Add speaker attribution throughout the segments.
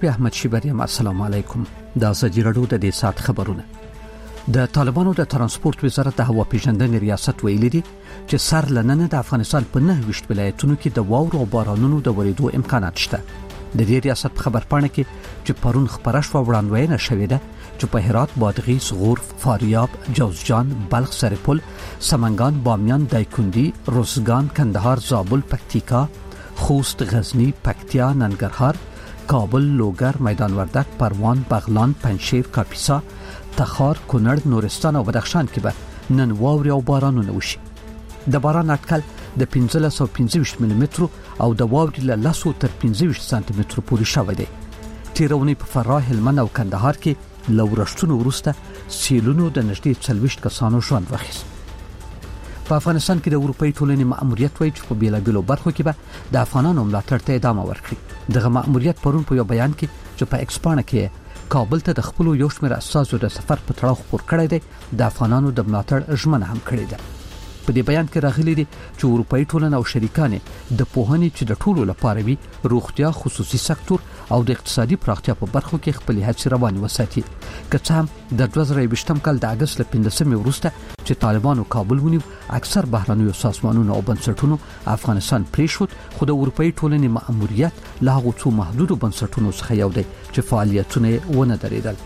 Speaker 1: شفیع احمد شیبریم. السلام علیکم. دا ازادي رادیو د دې سات خبرونه. د طالبانو د ترانسپورت وزارت د هوا پیژندنې ریاست ویلي دي چې سر لننه د افغانستان په 9 ولایتونو کې د واورو او بارانونو د ورېدو امکانات شته. د دې ریاست په خبرپاڼه کې چې پرون خبره شوه وړاندوینه شوې ده چې په هرات، بادغیس، غور، فاریاب، جوزجان، بلخ، سرپل، سمنگان، بامیان، دایکندی، روزگان، کندهار، زابل، پکتیکا، خوست، غزنی، پکتیا، ننګرهار، کابل، لوګر، میدان وردک، پروان، بغلان، پنجشیر، کاپیسا، تخار، کونړ، نورستان او بدخشان کې به نن واوري او بارانونه وشي. د باران اټکل د 1525 ملي متر او د واوري له 10 تر 25 سانتي متر پورې شوی دی. تیرونی په فراه، هلمند او کندهار کې لورشتونو وروسته سیلونو د نږدې 40 کسانو ژوند واخیست. په افغانستان کې د اروپאי ټولنې مأموریت وایي چې په بیلابیلو برخو کې به د افغانانو ملاتړ ته ادامه ورکړي. دغه مأموریت پرون په یو بیان کې چې په ایکسپانه کې کابل ته د خپل یو شمېر اساسو د سفر په تړاو خبر کړی دی، د افغانانو د ملاتړ ژمنه هم کړې ده. په دې بیان کې راغلي دي چې اروپאי ټولنه او شریکان د پوهنې چې د ټولو لپاره وي، روغتیا، خصوصي سکتور او د اقتصادي پراختیا په برخو کې خپل هڅې روانې وساتي. که څه هم د 2020 کال د اگست له 15 وروسته چې طالبانو کابل ونیو، اکثر بهرنیو سازمانونو او بنسټونو افغانستان پریښود، خو د اروپאי ټولنې مأموریت له هغو څو محدودو بنسټونو څخه یو دی چې فعالیتونه ونه درېدل.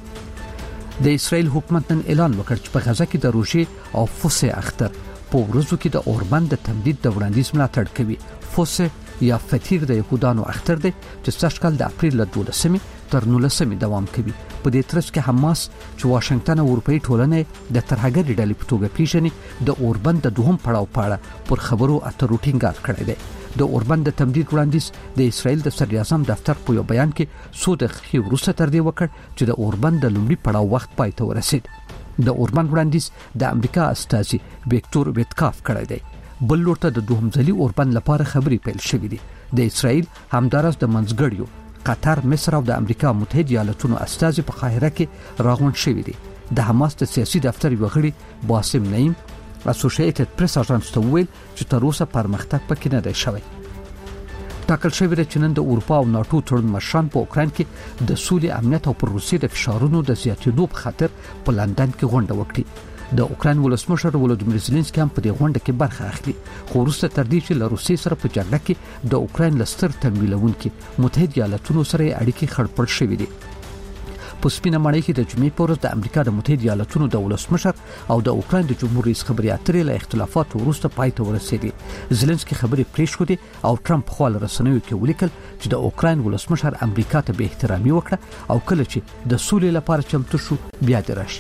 Speaker 1: د اسرائیل حکومت نن اعلان وکړ چې په غزه کې د روژې او فوسه اختر په ورځو کې د اوربند د تمدید د وړاندیز ملاتړ کوي. فوسه یا فطیر د یهودانو اختر دی چې سږ کال د اپریل له 12 تر 19 دوام کوي. په دې ترڅ کې حماس چې واشنگټن او اروپאי ټولنه د ترهګرې ډلې په توګه پیژني، د اوربند د دوهم پړاو پاړه پر خبرو اترو ټینګار کړی دی. د اوربند د تمدید وړاندیز د اسرائیل د صدر اعظم دفتر په یو بیان کې څو دقیقې وروسته تر دې وکړ چې د اوربند د لومړي پړاو وخت پای ته ورسید. د اوربند وړاندیز د امریکا استازي ویکټور ویټکاف کړی دی. بل لور ته د دوهم ځلي اوربند لپاره خبري پیل شوې دي. د اسرائیل همدارس د منځګړیو قطر، مصر او د امریکا متحده ایالاتونو استازي په قاهره کې راغونډ شوي دي. د حماس د سیاسي دفتر یو غړي باسم نعیم اسوسییټډ پریس اژانس ته ویل چې تر اوسه پرمختګ پکې نه دی شوی. ټاکل شوی دی چې نن د اروپا او ناتو تړون مشران په اوکراین کې د سولې، امنیت او پر روسیې د فشارونو د زیاتېدو په خاطر په لندن کې غونډه وکړي. د اوکراین ولسمشر ولودیمیر زيلنسکي هم په دې غونډه کې برخه اخلي، خو وروسته تر دې چې له روسیې سره په جګړه کې د اوکراین لستر تمویلونکي متحده ایالاتونو سره اړیکې خړپړ شوې دي. په سپینه ماڼۍ کې د جمعې په ورځ د امریکا د متحده ایالاتونو د ولسمشر او د اوکراین د جمهور رئیس خبري اترې له اختلافات وروسته پای ته ورسېدي. زيلنسکي خبرې پریښودې او ټرمپ خپل رسنیو کې ولیکل چې د اوکراین ولسمشر امریکا ته به احترامي وکړه او کله چې د سولې لپاره چمتو شو بیا دې راشي.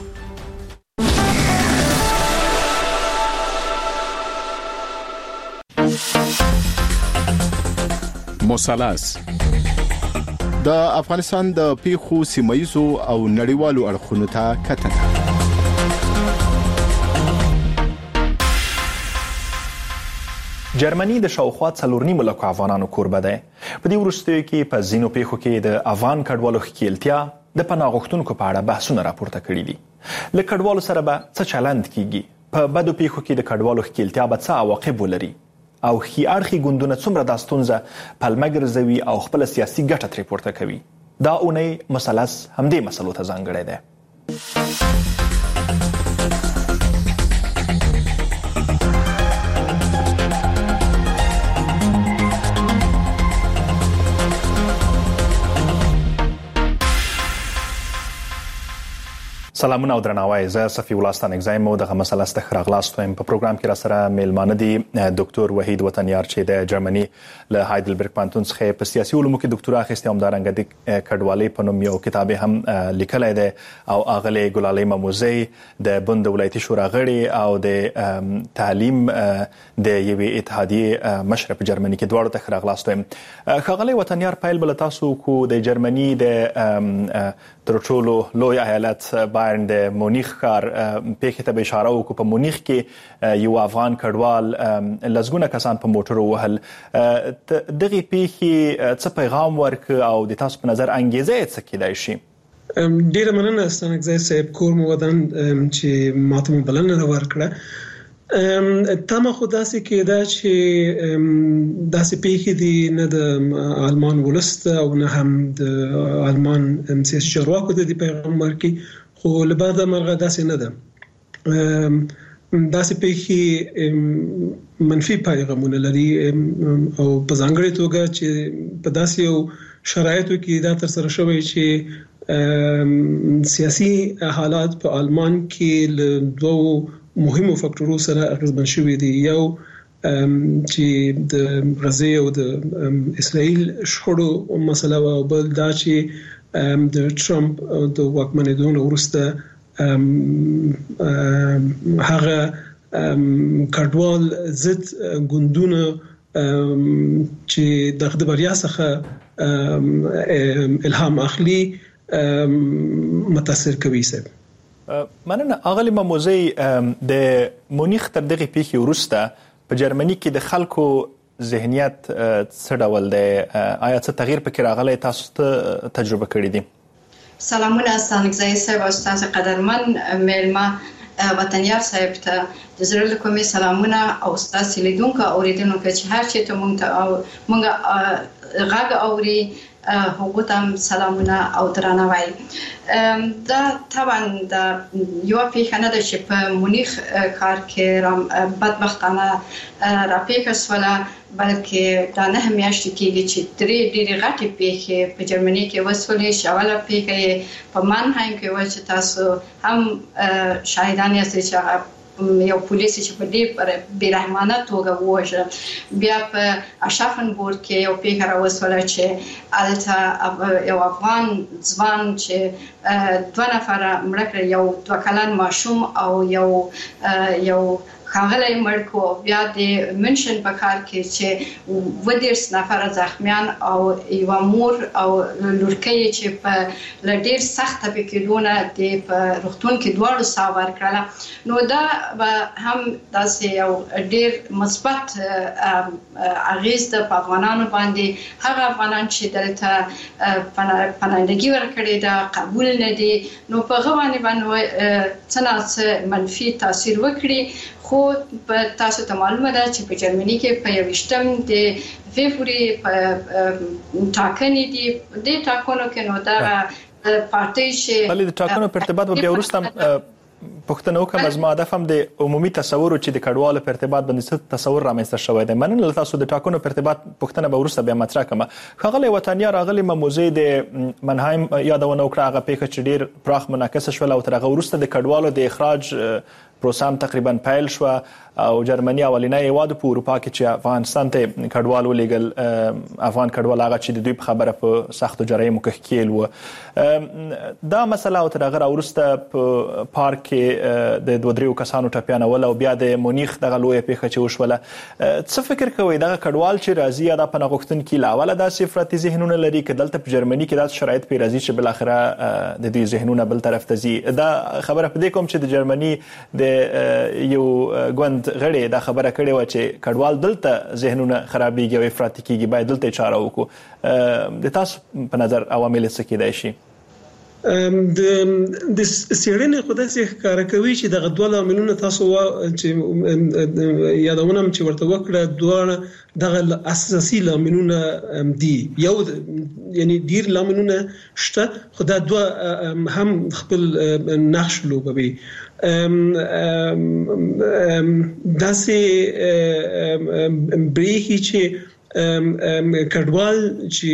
Speaker 2: مثلث د افغانستان د پیښو سیمایزو او نړیوالو اړخونو ته کتنه.
Speaker 3: جرمني د شاوخوا 4.5 لکه افغانانو کوربه ده. په دې وروستیو کې په ځینو پیښو کې د افغان کډوالو ښکیلتیا د پناه غوښتونکو په اړه بحثونه راپورته کړي دي. له کډوالو سره به څه چلند کیږي؟ په بدو پیښو کې د کډوالو ښکیلتیا به څه عواقب ولري؟ او خي اړخي ګوندونه څومره د ستونزه پلمه ګرځوي او خپل سیاسي ګټه ترې پورته کوي؟ دا اونۍ مثلث همدې مسلو ته ځانګړی دی. سلامونه او درناوی. زه صفی الله ستانکزایم او د مثلث ته راغلاست یم. په پروګرام کې را سره میلمانه دي ډاکټر وحید وطنیار چې د جرمني له هایدلبرګ پانتون څخه په سیاسي علومو کې ډاکټرا اخیستې، هم دارنګ د کډوالۍ په نوم یو کتاب هم لیکلی دی، او اغلې ګلالۍ مموزی د بند ولایتي شورا غړي او د تعلیم د یوې اتحادیې مشر په جرمني کې دواړو ته راغلاست یم. ښاغلی وطنیار، پیل بل تاسو کو د جرمني د تر ټولو لوی ایالت بایرن د مونیخ ښار پیښې ته اشاره وکړو. په مونیخ کې یو افغان کډوال لسګونه کسان په موټرو وهل. دغه پیښې څه پیغام ورک او د تاسو په نظر انګیزه یې څه کېدای شي؟
Speaker 4: ډیره مننه ستانکزی صاحب، کور مو ودان چې ماته مو بلنه ورکړه. تمه خو داسې کېده چې داسې پیښې دي نه د آلمان ولست او نه هم د آلمان سیاسي چارواکو د پیغمبر کې، خو لبعد مرغه داسې نه ده. داسې پیښې منفي پیغامونه لري او په ځانګړې توګه چې په داسې یو شرایطو کې دا تر سره شوی چې سیاسي حالات په آلمان کې له دوو مهمو فاکتورو سره اغیزمن شوي دي. یو چې د غزې او د اسرائیل شخړو مسله او بل دا چې د ټرمپ د واکمنېدو وروسته هغه کډوال ضد ګوندونه چې د بریا څخه الهام اخلي متاثر کوي.
Speaker 3: مننه. اغلی مموزی د مونیخ تر دغه پیښې وروسته په جرمني کې د خلکو ذهنیت څه ډول دی؟ آیا څه تغییر پکې راغلی؟ تاسو ته تجربه کړی دي؟
Speaker 5: سلامونه استانګزای صاحب او استاد قدرمن میلمه وطنیار صاحب ته د زړه له کومې سلامونه او استاد لیدونکو اوریدونکو چې هر چی ته مونږ غږ اوري هغه ته سلامونه او درناوی. دا طبعا د یو پیښه نه ده چې په مونیخ کار کې بدبختانه راپیښه شوله، بلکې دا نه میاشتې کېږي چې ډېرې غټې پیښې په جرمني کې وسولې. اوله پیښه یې په مانهایم کې وه چې تاسو هم شاهدان یاستئ چې هغه یو پولیس چې په دې بېرحمانه توګه ووژل. بیا په اشافنبورګ کې یو پیښه راوسوله چې هلته یو افغان ځوان چې 2 نفره مړه کړل، یو 2 کلن ماشوم او یو ښاغلی مړ کو. بیا د منشن په ښار کې چې 20 نفره زخمیان او یوه مور او لورکۍ چې په له ډېر سخت تبې کېدو نه په روغتون کې دواړو ساه ورکړله. نو دا به هم داسې یو ډېر مثبت اغېز ده په افغانانو باندې. هغه افغانان چې دلته پناهندګي ورکړې ده قبول نه دي، نو په هغه باندې څه نه څه منفي تاثیر وکړي. خو تاسو ته معلومه ده چې په جرمني کې په 21 د فبروري په ټاکنې دي. د ټاکنو کې نو دا پارټۍ چې
Speaker 3: بلې د ټاکنو په ارتباط بیا وروسته پښتنه وکم از ما هدف هم د عمومي تصور چې د کډوالو په ارتباط باندې څه تصور رامنځته شوی دی. مننه تاسو د ټاکنو په ارتباط پښتنه به وروسته بیا مطرح کړم. ښاغلی وطنیار، راغلی مموزی د منهایم یادونه وکړه، هغه پیښه چې ډېر پراخ منعکسه شوله او تر هغه وروسته د کډوالو د اخراج پروسه هم تقریبا پیل شوه او جرمني اولینی هیواد په اروپا کې چې افغانستان ته کډوال ولېږل. افغان کډوال هغه چې د دوی په خبره په سختو جرايمو کې ښکېل وو. دا مسله او تر هغه وروسته په پارک کې د 2-3 کسانو ټپیانول او بیا د مونیخ دغه لویه پیښه چې وشوله. څه فکر کوئ دغه کډوال چې راځي یا دا پناه غوښتونکي له اوله داسې افراطي ذهنونه لري که دلته په جرمني کې داسې شرایط پرې راځي چې بالاخره د دوی ذهنونه بل طرف ته ځي؟ دا خبره په دې کوم چې د جرمني د یو ګوند غړي دا خبره کړې و چې کډوال دلته ذهنونه خرابېږي او افراطي کېږي، باید دلته چاره وکړو. د تاسو په نظر عوامل څه کېدای شي؟
Speaker 4: د سیړنې خو داسې ښکاره کوي چې دغه دوه لاملونه تاسو چې یادونه چې ورته وکړه دوه دغه اساسي لاملونه دي. یو یعنی ډیر لاملونه شته، خو دا دوه هم خپل نقش لوبوي. داسې بریخي چې کډوال چې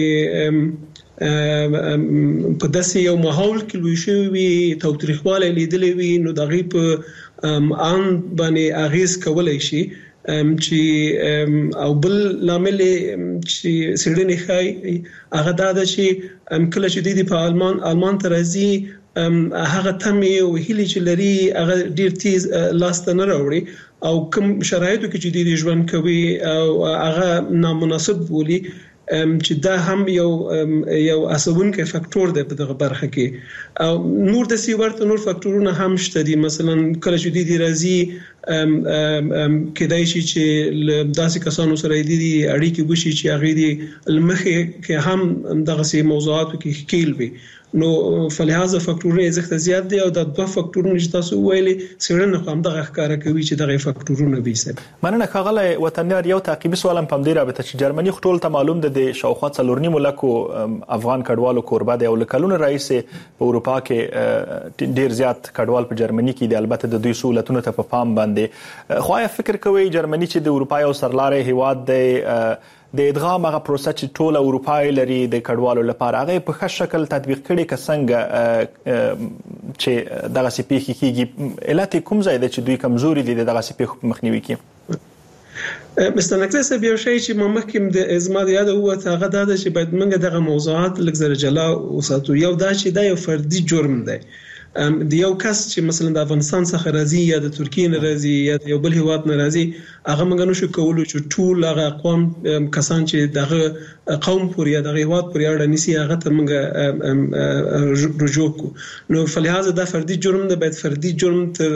Speaker 4: په داسې یو ماحول کې لوي شوی تاوتریخوالی لیدلی وي، نو د هغې په ان باندې اغیز کولی شي. چې او بل لامل چې سړنې ښایي هغه دا ده چې کله چې دوی په آلمان ته راځي هغه تمې او هیلې چې لري هغه ډیر تیز لاسته نه راوړي او کوم شرایطو کې چې دوی ژوند کوي او هغه نامناسب بولي، چې دا هم یو اساسونکي فاکتور دی په دغه برخه کې. او نور د سی ورته نور فاکتورونه هم شته دي. مثلا کله چې دوی راځي کېدای شي چې داسې کسانو سره د اړیکې وشي چې هغه د لمخې کې هم دغه سي موضوعاتو کې ښکیل وي. نو فلهذا فاکټورونه زخته زیات دي او د دوه فاکټورونو چې تاسو ویلي سړنه هم دغه ښکارا کوي چې دغه فاکټورونه به سي.
Speaker 3: مننه ښاغلی وطنیار. یو تعقیبي سوال هم په دې رابطه چې جرمني ټول ته معلوم ده د شاوخوا 4.5 لکو افغان کډوالو کوربه دی او لکلونه رئیس په اروپا کې ډیر زیات کډوال په جرمني کې دي. البته د دوی سہولتونو ته په پام باندې خو یا فکر کوي جرمني چې د اروپا یو سرلارې هیواد دی د ادغام هغه پروسه چې ټول اروپای لري د کډوالو لپاره هغه په ښه شکل تطبیق کړي که څنګه چې دغه سي پیښې کیږي علت کوم ځای دی چې دوی کمزوري دي دغه سي پیښو په مخنیوي کې؟
Speaker 4: مستنکته سبب یو شی چې مخکې د ازماد یاد هوته هغه دا چې باید موږ دغه موضوعات لږ جلا وساتو. یو دا چې دا یو فردي جرم دی د یو کس چې مثلا د افغانستان څخه راځي یا د ترکیې نه راځي یا یو بل هیواد نه راځي هغه موږ نشو کولو چې ټول هغه قوم کسان چې دغه قوم پورې یا دغه هیواد پورې اړه نيسي هغه ته موږ رجوع کو. نو فلهذا دا فردي جرم ده باید فردي جرم تر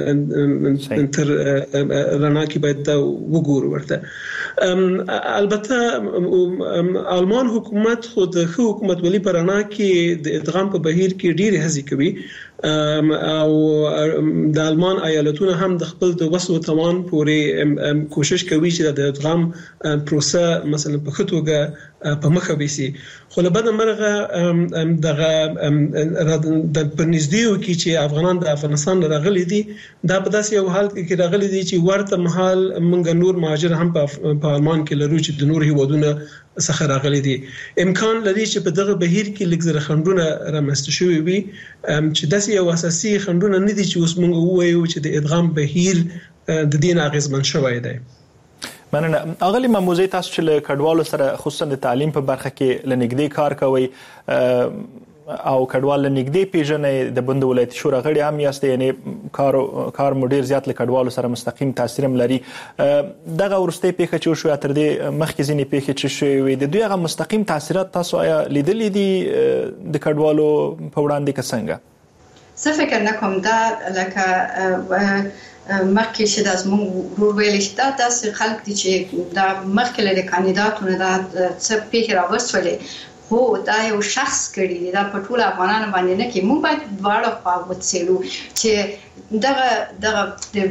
Speaker 4: رڼا کې باید وګورو ورته. البته آلمان حکومت خود خو حکومت ولی پر رڼا کې د ادغام په بهیر کې ډېر هڅې کوي او د آلمان ایالتونه هم د خپل د وسو توان پورې کوشش کوي چې د ادغام پروسه مثلا په خطوګه په مخه ويسي. خو له بده مرغه دغه د پنځدیو کې چې افغانان د افغانستان راغلي دي دا په داسې یو حال کې راغلي دي چې ورته محل منګ نور مهاجر هم په آلمان کې لرو چې د نور هیوادونو څخه راغلي دي. امکان لري چې په دغه بهیر کې لږ خندونه رامنځته شوي وي چې داسې یو اساسي خندونه نه دي چې اوس موږ وایو چې د ادغام بهیر د دین اغیزمن شوی دی.
Speaker 3: مننه. اغلی مموزي تاسو چې له کډوالو سره خصوصا د تعلیم په برخه کې لنګدې کار کوي او کډوال لنګدې پیژنې د بند ولایت شورا غړي هم یاست یعنی کار مدیر زیات له کډوالو سره مستقیم تاثیر هم لري. دغه ورسته پیښه چې شو تر دې مخکې ځینې پیښه چې شوې د دوی هغه مستقیم تاثیرات تاسو آیا لیدلې دي د کډوالو په وړاندې څنګه؟
Speaker 5: څه فکر نکوم دا لکه مخکې چې د زموږ ورور ویل چې دا داسې خلک دي چې دا مخکې له کاندیداتونو دا څه پیښې راوستلې هو دا یو شخص کړي دا په ټول افغانانو باندې نه کې موږ باید دواړه خوا وڅېړو چې دغه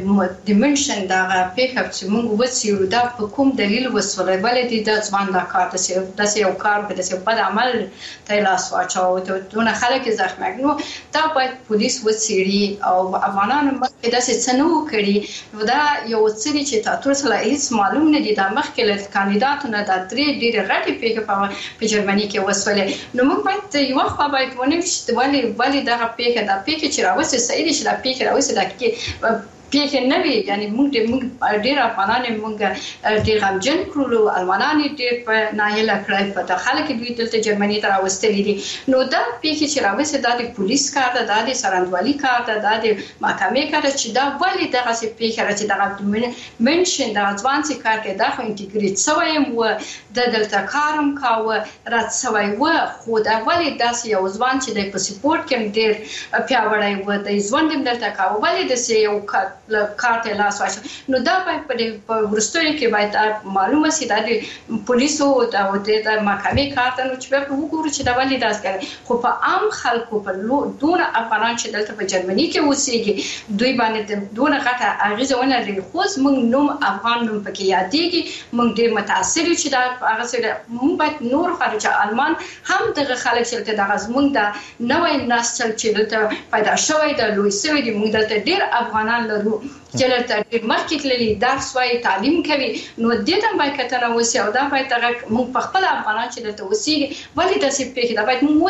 Speaker 5: د منشن دغه پیښه چې موږ وڅېړو دا په کوم دلیل وسولې ولې د ځوان دا کار داسې یو کار په داسې بد عمل ته لاس واچاو ته دونه خلک زخمي نو دا باید پولیس وڅېړي او افغانانو مخکې داسې څه نه وکړي. نو دا یو څه چې تاسو سره هیڅ معلوم نه دي دا مخکې له کاندیداتونو دا درې ډېرې غټې پیښې په جرمني کې وسولې. نو موږ باید یو وخت باید ونه چې ولې دغه پیښه دا پیښه چې راوځي صحیح دي چې دا پیښه راوځي دا کې پیښه نه وي یعنی موږ ډېر افغانان موږ ډېر غمجن کړو المانان ډېر په ناهیله کړای په داخله کې دوی دلته جرمني ته راوستلې دي. نو دا پیښه چې راوځي دا د پولیس کار ده دا د سرندوالي کار ده دا د محکمې کار ده چې دا ولې دغه څه پیښه راځي دغه منشن د ځوان څخه کار کې دا خو انټیګریټ سوی و د دلته کارم کاوه رات سوی و خو دا ولې داسې یو ځوان چې د پاسپورت کې ډېر پیاوړی و د ځوان دلته کاوه ولې داسې یو کارته لاس واچو. نو دا باید په ورستوي کې باید معلومه سي د پولیسو او د محکمې کارته نو چې په وګورو چې دا ولې داس کوي. خو په عام خلکو په دون افغانان چې دلته په جرمني کې اوسېږي دوی باندې دونه غټه اغیزه ونه لري. خو موږ نوم افغان نوم پکې یادېږي موږ ډېر متاثر چې دا هغه سره موږ باید نور خارج آلمان هم دغه خلک چې دغه زموږ د نوې نسل چې دلته پیدا شوی د لوی سوي د موږ دلته ډېر افغانان لرو چې لرته ډېر مخکې تللي درس وایي تعلیم کوي. نو دې ته باید کتنه وشي او دا باید موږ په خپل افغانان چې دلته اوسېږي ولې داسې پیښې دا باید موږ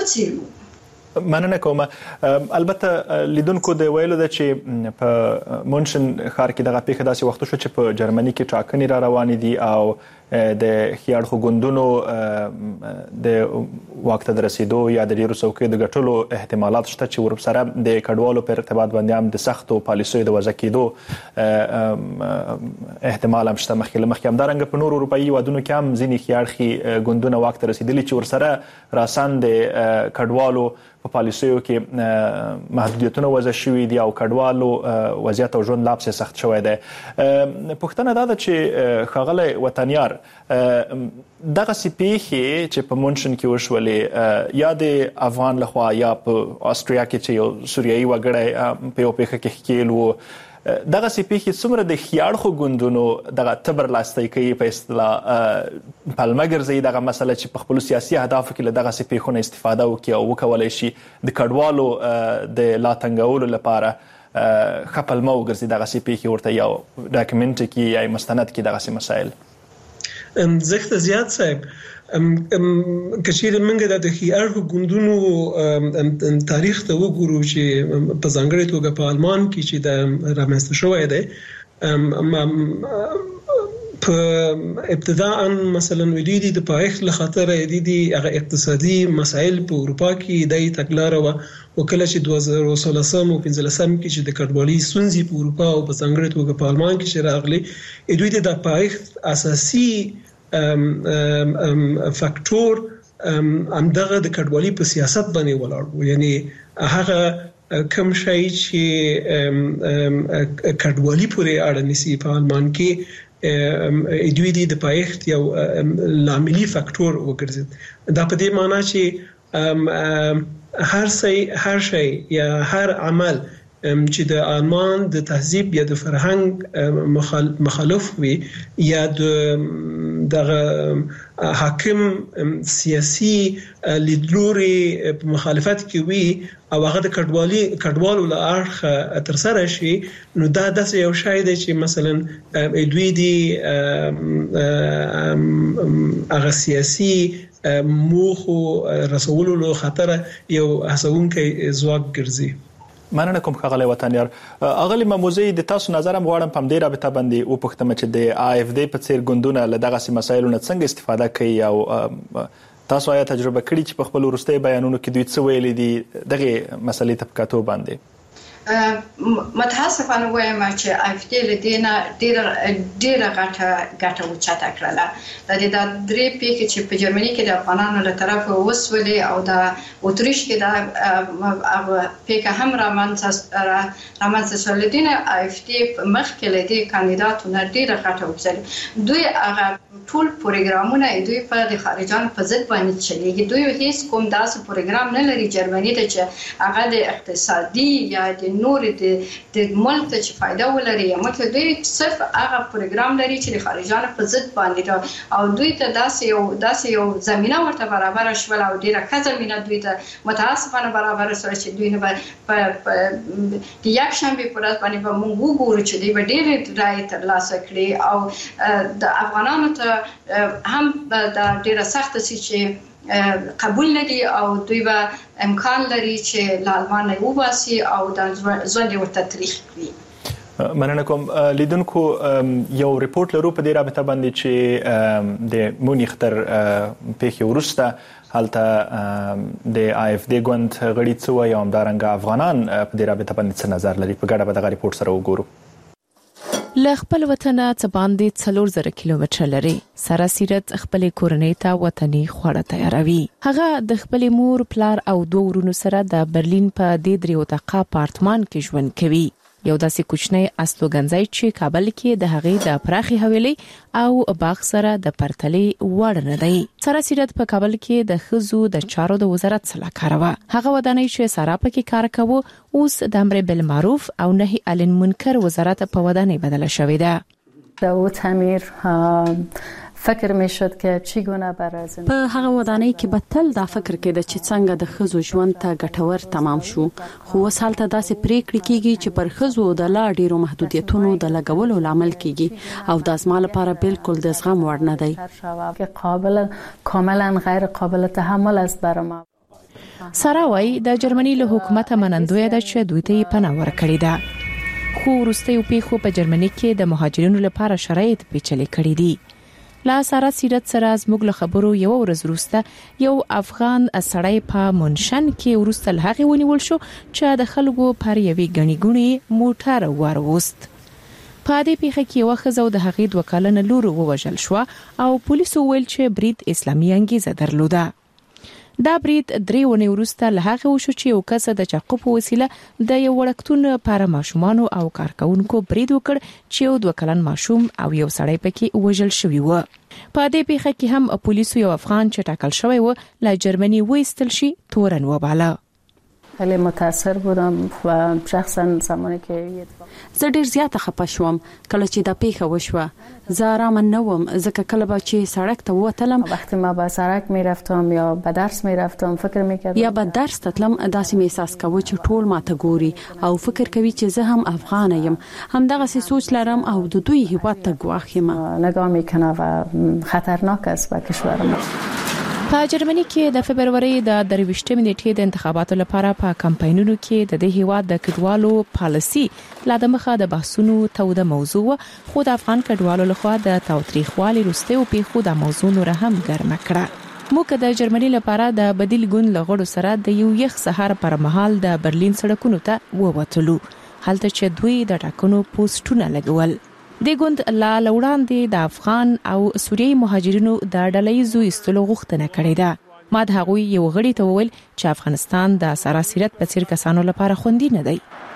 Speaker 5: وڅېړو.
Speaker 3: مننه کوم. البته لیدونکو د ویلو ده چې په مونشن ښار کې دغه پیښه داسې وخت شو چې په جرمني کې ټاکنې را روانې دي او د خیاړخو ګوندونو د واک ته رسیدو یا د ډیرو څوکۍ د ګټلو احتمالات شته چې ورسره د کډوالو پر ارتباط باندې هم د سختو پالیسیو د وضع کېدو احتمال هم شته. مخکې همدارنګه په نورو اروپایي هیوادونو کې هم ځینې خیاړخي ګوندونه واک ته رسیدلي چې ورسره راسن د کډوالو په پالیسیو کې محدودیتونه وضع شوي دي او کډوالو وضعیت او ژوند لا سخت شوی دی. پوښتنه دا ده چې ښاغلی وطنیار دغه سپیخي چې په مونشن کې وشولې یا د افغان لخوا یا په استرالیا کې چې یو سوریایي وګړی په یو پیښه کې ښکیل و، دغه سپیخي څومره د خیاړخو ګوندونو دغه تبر لاستی کوي په اصطلاح پلمه ګرځي دغه مسله چې په خپل سیاسي اهدافو کې له دغه سپیخونو استفاده وکړي او وکولای شي د کډوالو د لا تنګولو لپاره خپلمه وګرځي دغه سپیخي ورته یو ډاکومنټ کې یا مستند کې دغه مسایل.
Speaker 4: زخت زیات صاحب کچیر منګه د خیاړو ګوندونو تاریخ ته وګورو چې په ځانګړي توګه په آلمان کې چې د رامنځته شوی دی په ابتداء مثلا ودیدي د پایښت لخاطر دي هغه اقتصادي مسایل په اروپا کې د تګلارې او کله چې 2013 او 2015 کې چې د کډوالۍ ستونزې په اروپا او په ځانګړي توګه په آلمان کې چې راغلي دوی د پایښت اساسي فاکټور همدغه د کډوالۍ په سیاست باندې ولاړ وو. یعنی هغه کوم شی چې کډوالۍ پورې اړه نیسي په آلمان کې دوی د پایښت یو لاملي فاکټور وګرځید. دا په دې معنی چې هر شی یا هر عمل چې د آلمان د تهذیب یا د فرهنګ مخالف وي یا د حاکم سیاسي لیدلوري په مخالفت کې وي او هغه د کډوالو له اړخه تر سره شي، نو دا داسې یو شی دی چې مثلا دوی دی هغه سیاسي موخو رسولو له خطر یو هڅونکی ځواک ګرځي.
Speaker 3: مننه کوم ښاغلی وطنیار. اغلی مموزي د تاسو نظر هم غواړم په دې رابطه باندې وپوښتم چې د AFD په څیر ګوندونه له دغه مسایلو نه څنګه استفاده کوي او تاسو آیا تجربه کړی چې په خپل وروستي بیانونو کې دوی څه ویلي دي دغه مسلې ته په کتو باندې؟
Speaker 5: متاسفانه وایم چې AFD لدينا ډیره غټه وچاته کړله. د دې د درې پیښې چې په جرمني کې د افغانانو له طرفه وسولې او د اتریش کې د پیښه هم رامنځته شول. لدينا AFD مخ کې لدی کاندیداتونه ډیره غټه وچاله. دوی هغه ټول پروګرامونه دوی په د خارجانو په ضد باندې چلیږي. دوی هیڅ کوم داسې پروګرام نه لري جرمني ته چې هغه د اقتصادي یا د نور د ملک ته چې فائدہ ولري. مطلب دوی صرف هغه پروګرام لري چې د خارجانو په ضد باندې او دوی ته داسې یو زمينه ورته برابر شول او ډیره ښه زمينه دوی ته متاسفانه برابر شول چې دوی نه په یک شنبه پر ورځ باندې به موږ وګورو چې دوی به ډیره رائے ترلاسه کړي او د افغانانو ته هم د ډیره سخت شي چې قبول ندي او دوی به امکان لري چې لالمان نه وباسي او د ژوند ورته تاریخ کړي.
Speaker 3: مننه کوم. لیدونکو یو ریپورت لرو په دې رابطه باندې چې د مونیخ تر پیښې وروسته هلته د AFD ګوند غړي څه وایي او همدارنګه افغانان په دې رابطه باندې څه نظر لري. په ګډه به دغه ریپورت سره وګورو.
Speaker 6: له خپل وطن څخه باندې 4000 کیلومتر لري. سره سیرت خپل کورنۍ ته وطني خوړه تیاروي. هغه د خپل مور، پلار او دوه ورونو سره د برلین په دې دریو دقه اپارتمان کې ژوند کوي. یو داسې کوچنی استوګنځای چې کابل کې د هغې د پراخي حویلۍ او باغ سره د پرتلې وړ نه دی. سره سیرت په کابل کې د خزو د چارو د وزارت سلاکار و. هغه ودانۍ چې سره پکې کار کوي اوس د امر بالمعروف او نهي عن المنکر وزارت په ودانۍ بدله شوې ده.
Speaker 7: او تعمیر فکر میشد که چیگونه برای
Speaker 8: په هغه ودانۍ کې به تل دا فکر کېده چې څنګه د خزو ژوند ته ګټور تمام شو، خو اوس حالت داسې پریکړې کیږي چې پر خزو د لا ډیرو محدودیتونو د لګولو لامل کیږي او د ازمال لپاره بالکل د زغم وړ نه دی.
Speaker 7: کاملا غیر قابل تحمل است برای ما.
Speaker 6: سره وای د جرمني له حکومت منندوی ده چې دوی ته پناه ورکړي ده. خو وروستي پیښو په جرمني کې د مهاجرینو لپاره شرایط پیچلي کړي دي. لا سره سیرت سره زموږ له خبرو یو ورځ وروسته یو افغان سړی په منشن کې وروسته له هغې ونیول شو چې د خلکو پر یوې ګڼې ګوڼې موټر وروست. په دې پیښه کې یوه ښځه او د هغې 2 کلنه لور ووژل شوه او پولیسو ویل چې برید اسلامي انګیزه درلوده. دا برید 3 ونې وروسته له هغه وشو چې یو کس د چاقو په وسیله د یو وړکتون پر ماشومان او کارکونکو برید وکړ چې یو 2 کلن ماشوم او یو سړی پکې وژل شوی و. په دې پیښه کې هم پولیسو یو افغان چې ټاکل شوی و له جرمني وایستل شي تورن وباله.
Speaker 7: خیلی متاثر بودم و شخصا زمانی که
Speaker 8: زه ډیر زیاته خپه شوم کله چې دا پیښه وشوه. زه آرام نه وم ځکه کله چې سړک ته وتلم
Speaker 7: وقتی ما به سړک میرفتم یا به درس میرفتم فکر میکردم
Speaker 8: یا به درس تلم داسې مې احساس کوم چې ټول ماته ګوري او فکر کوي چې زه هم افغان یم. همدغه سوچ لرم او د دوی هیواد ته ګواښ یم.
Speaker 7: نگاه میکنه و خطرناک است به کشور ما.
Speaker 6: په جرمني کې د فبرवरी د 23 نیټې د انتخاباتو لپاره په کمپاینونو کې د دې هیواد د کډوالو پالیسي لا د مخه د بحثونو توده موضوع خو د افغان کډوالو لخوا د تاوتریخوالي وروسته او په خو د موضوع نور هم ګرمه کړه. موږ د جرمني لپاره د بدیل ګوند لغړو سره د یو یخ سهار پر مهال د برلین سړکونو ته ووتلو هلته چې دوی د ټاکنو پوسټونه لګول. د ګوند لا لوړاندې د افغان او سوریي مهاجرینو د ډلهیزو استلو غوښتنه کړې ده. ما د هغوی یو غړي ته وویل چې افغانستان د سراسیرت په څیر کسانو لپاره خوندي نه دی.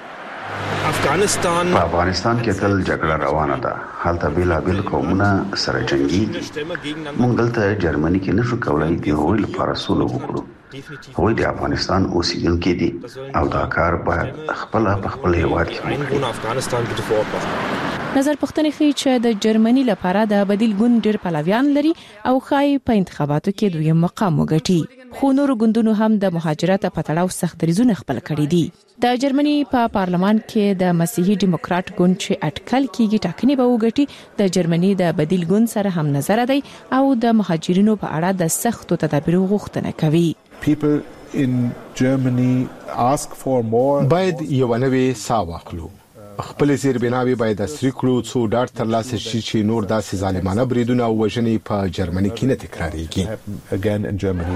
Speaker 9: افغانستان کې تل جګړه روانه ده. حالت بیلابیل قومونه سره جنگي. مونږ دلته جرمني کې نشو کولای دی هویل لپاره سولو وکړو. هوی د افغانستان اوسیدونکو دي او دا کار باید خپل هیواد کې وکړي.
Speaker 6: نظر پښتنې ښیي چې د جرمني لپاره د بدیل ګوند ډېر پلویان لري او خای په انتخاباتو کې دویم مقام وګټي. خو نور ګوندونو هم د مهاجرت په تړاو سخت دریزونه خپل کړي دي. د جرمني په پارلمان کې د مسیحي ډیموکرات ګوند چې اټکل کیږي ټاکنې به وګټي د جرمني د بدیل ګوند سره هم نظر دی او د مهاجرینو په اړه د سختو تدابیرو غوښتنه کوي.
Speaker 10: People in Germany ask for more.
Speaker 2: باید یو نوې ساه واخلو. خپل زیربناوي باید اسری کړو څو ډاټ ترلاسه شي چې نور داسې ظالمانه بریدونه او وژنې په جرمني کې نه تکراریږي.
Speaker 10: Again in Germany.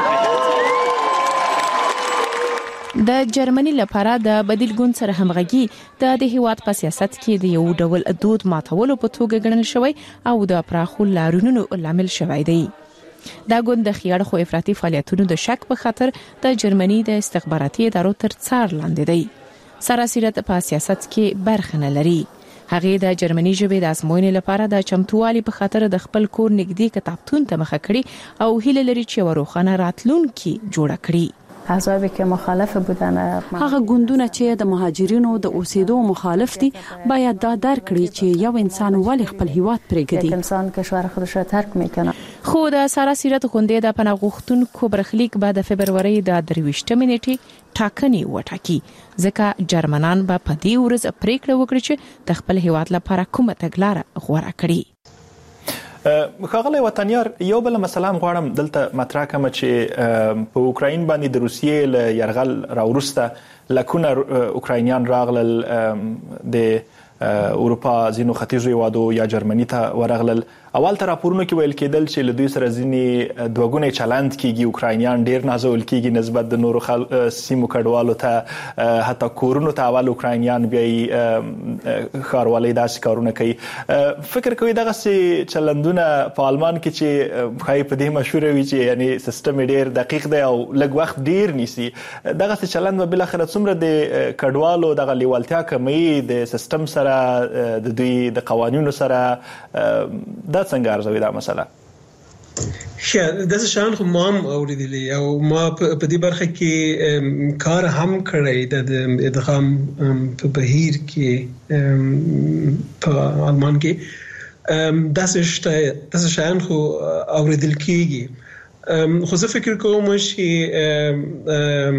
Speaker 6: د جرمني لپاره د بدیل ګوند سره همغږي د هیواد په سیاست کې د یو ډول دود ماتولو په توګه ګڼل شوی او د پراخو لارونو لامل شوی دی. دا ګوند د خیاړ خو افراطي فعالیتونو د شک په خاطر د جرمني د استخباراتي ادارو تر څار لاندې دی. سراسیرت په سیاست کې برخه نه لري. هغه د جرمني ژبې د ازموینې لپاره د چمتووالي په خاطر د خپل کور نږدې کتابتون ته مخه کړي او هیله لري چې وروخانه راتلونکي جوړ کړي.
Speaker 7: احزابی که مخالف بودن
Speaker 8: هغه ګوندونه چې د مهاجرینو د اوسېدو مخالف دي باید دا درک کړي چې یو انسان ولې خپل هیواد پرېږدي.
Speaker 7: انسان کشور خودش را ترک میکنه.
Speaker 6: خو د سراسیرت غونډې د پناه غوښتونکو برخلیک بعد فبرवरी د 23 نیټې ټاکنې وټاکي ځکه جرمنان به په دې ورځ پریکړه وکړي چې د خپل هیواد لپاره کومه تګلاره غوړه کړي.
Speaker 3: ښاغلی وطنیار یو بل مسله غواړم دلته مطرح کوم چې په اوکراین باندې د روسیې له یرغل راوروسته لکونه اوکراینیان راغلل د اروپا ځینو ختیځو هیوادو یا جرمني ته ورغلل. اول تر راپورونو کې ویل کېدل چې له دوی سره ځینې دوګونې چلند کیږي. اوکراینیان ډیر نازول کیږي نسبت د نورو سیمو کډوالو ته. حتی کورونو ته اول اوکراینیان بیا ښاروالۍ داسې کارونه کوي. فکر کوي دغه چلندونه په آلمان کې چې خای په دې مشهور وي چې یعنی سیستم ډیر دقیق دی او لږ وخت ډیر نیسي. دغه چلند به بل اخر څومره د کډوالو دغه لیوالتیا کمی د سیستم سره د دوی د قوانینو سره دا څنګه ارزوي دا مسله؟
Speaker 4: د شان خو ما هم اوریدلی او ما په دې برخه کې کار هم کړی د ادغام په بهیر کې په آلمان کې داسې شان خو اوریدل کیږي. خو زه فکر کوم چې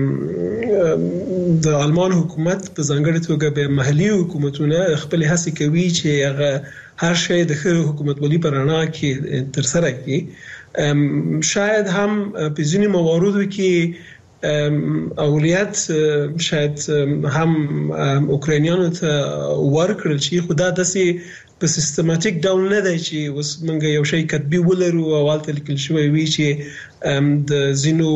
Speaker 4: د آلمان حکومت په ځانګړي توګه به محلي حکومتونه خپل هڅې کوي چې هغه هر شی د ښه حکومتولي په رڼا کې ترسره کړي. شاید هم په ځینې مواردو کې اولویت شاید هم اوکراینیانو ته ورکړل شي خو دا داسې په سیستماتیک ډول نه دی چې اوس موږ یو شی کتبي ولرو او والته لیکل شوی وي چې د ځینو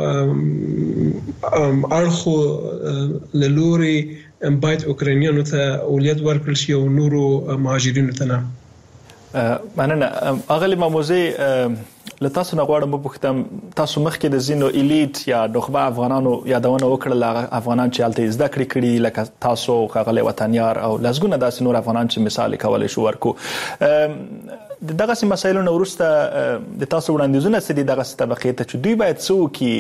Speaker 4: اړخو له لوري باید اوکراینیانو ته اولویت ورکړل شي او نورو مهاجرینو ته نه.
Speaker 3: مننه. اغلی ماموزه له تاسو نه غواړم په پختم تاسو مخکې د زینو الیټ یا نخبه افغانانو یادونه وکړه افغانان چې حالت زده کړې لکه تاسو خغلی وطنیار او لزګونه داسې نور افغانان چې مثال کولای شو ورکو دغه سم مسایلو نو ورسته د تاسو وړاندیزونه سدي دغه طبقه ته چې دوی باید څوکي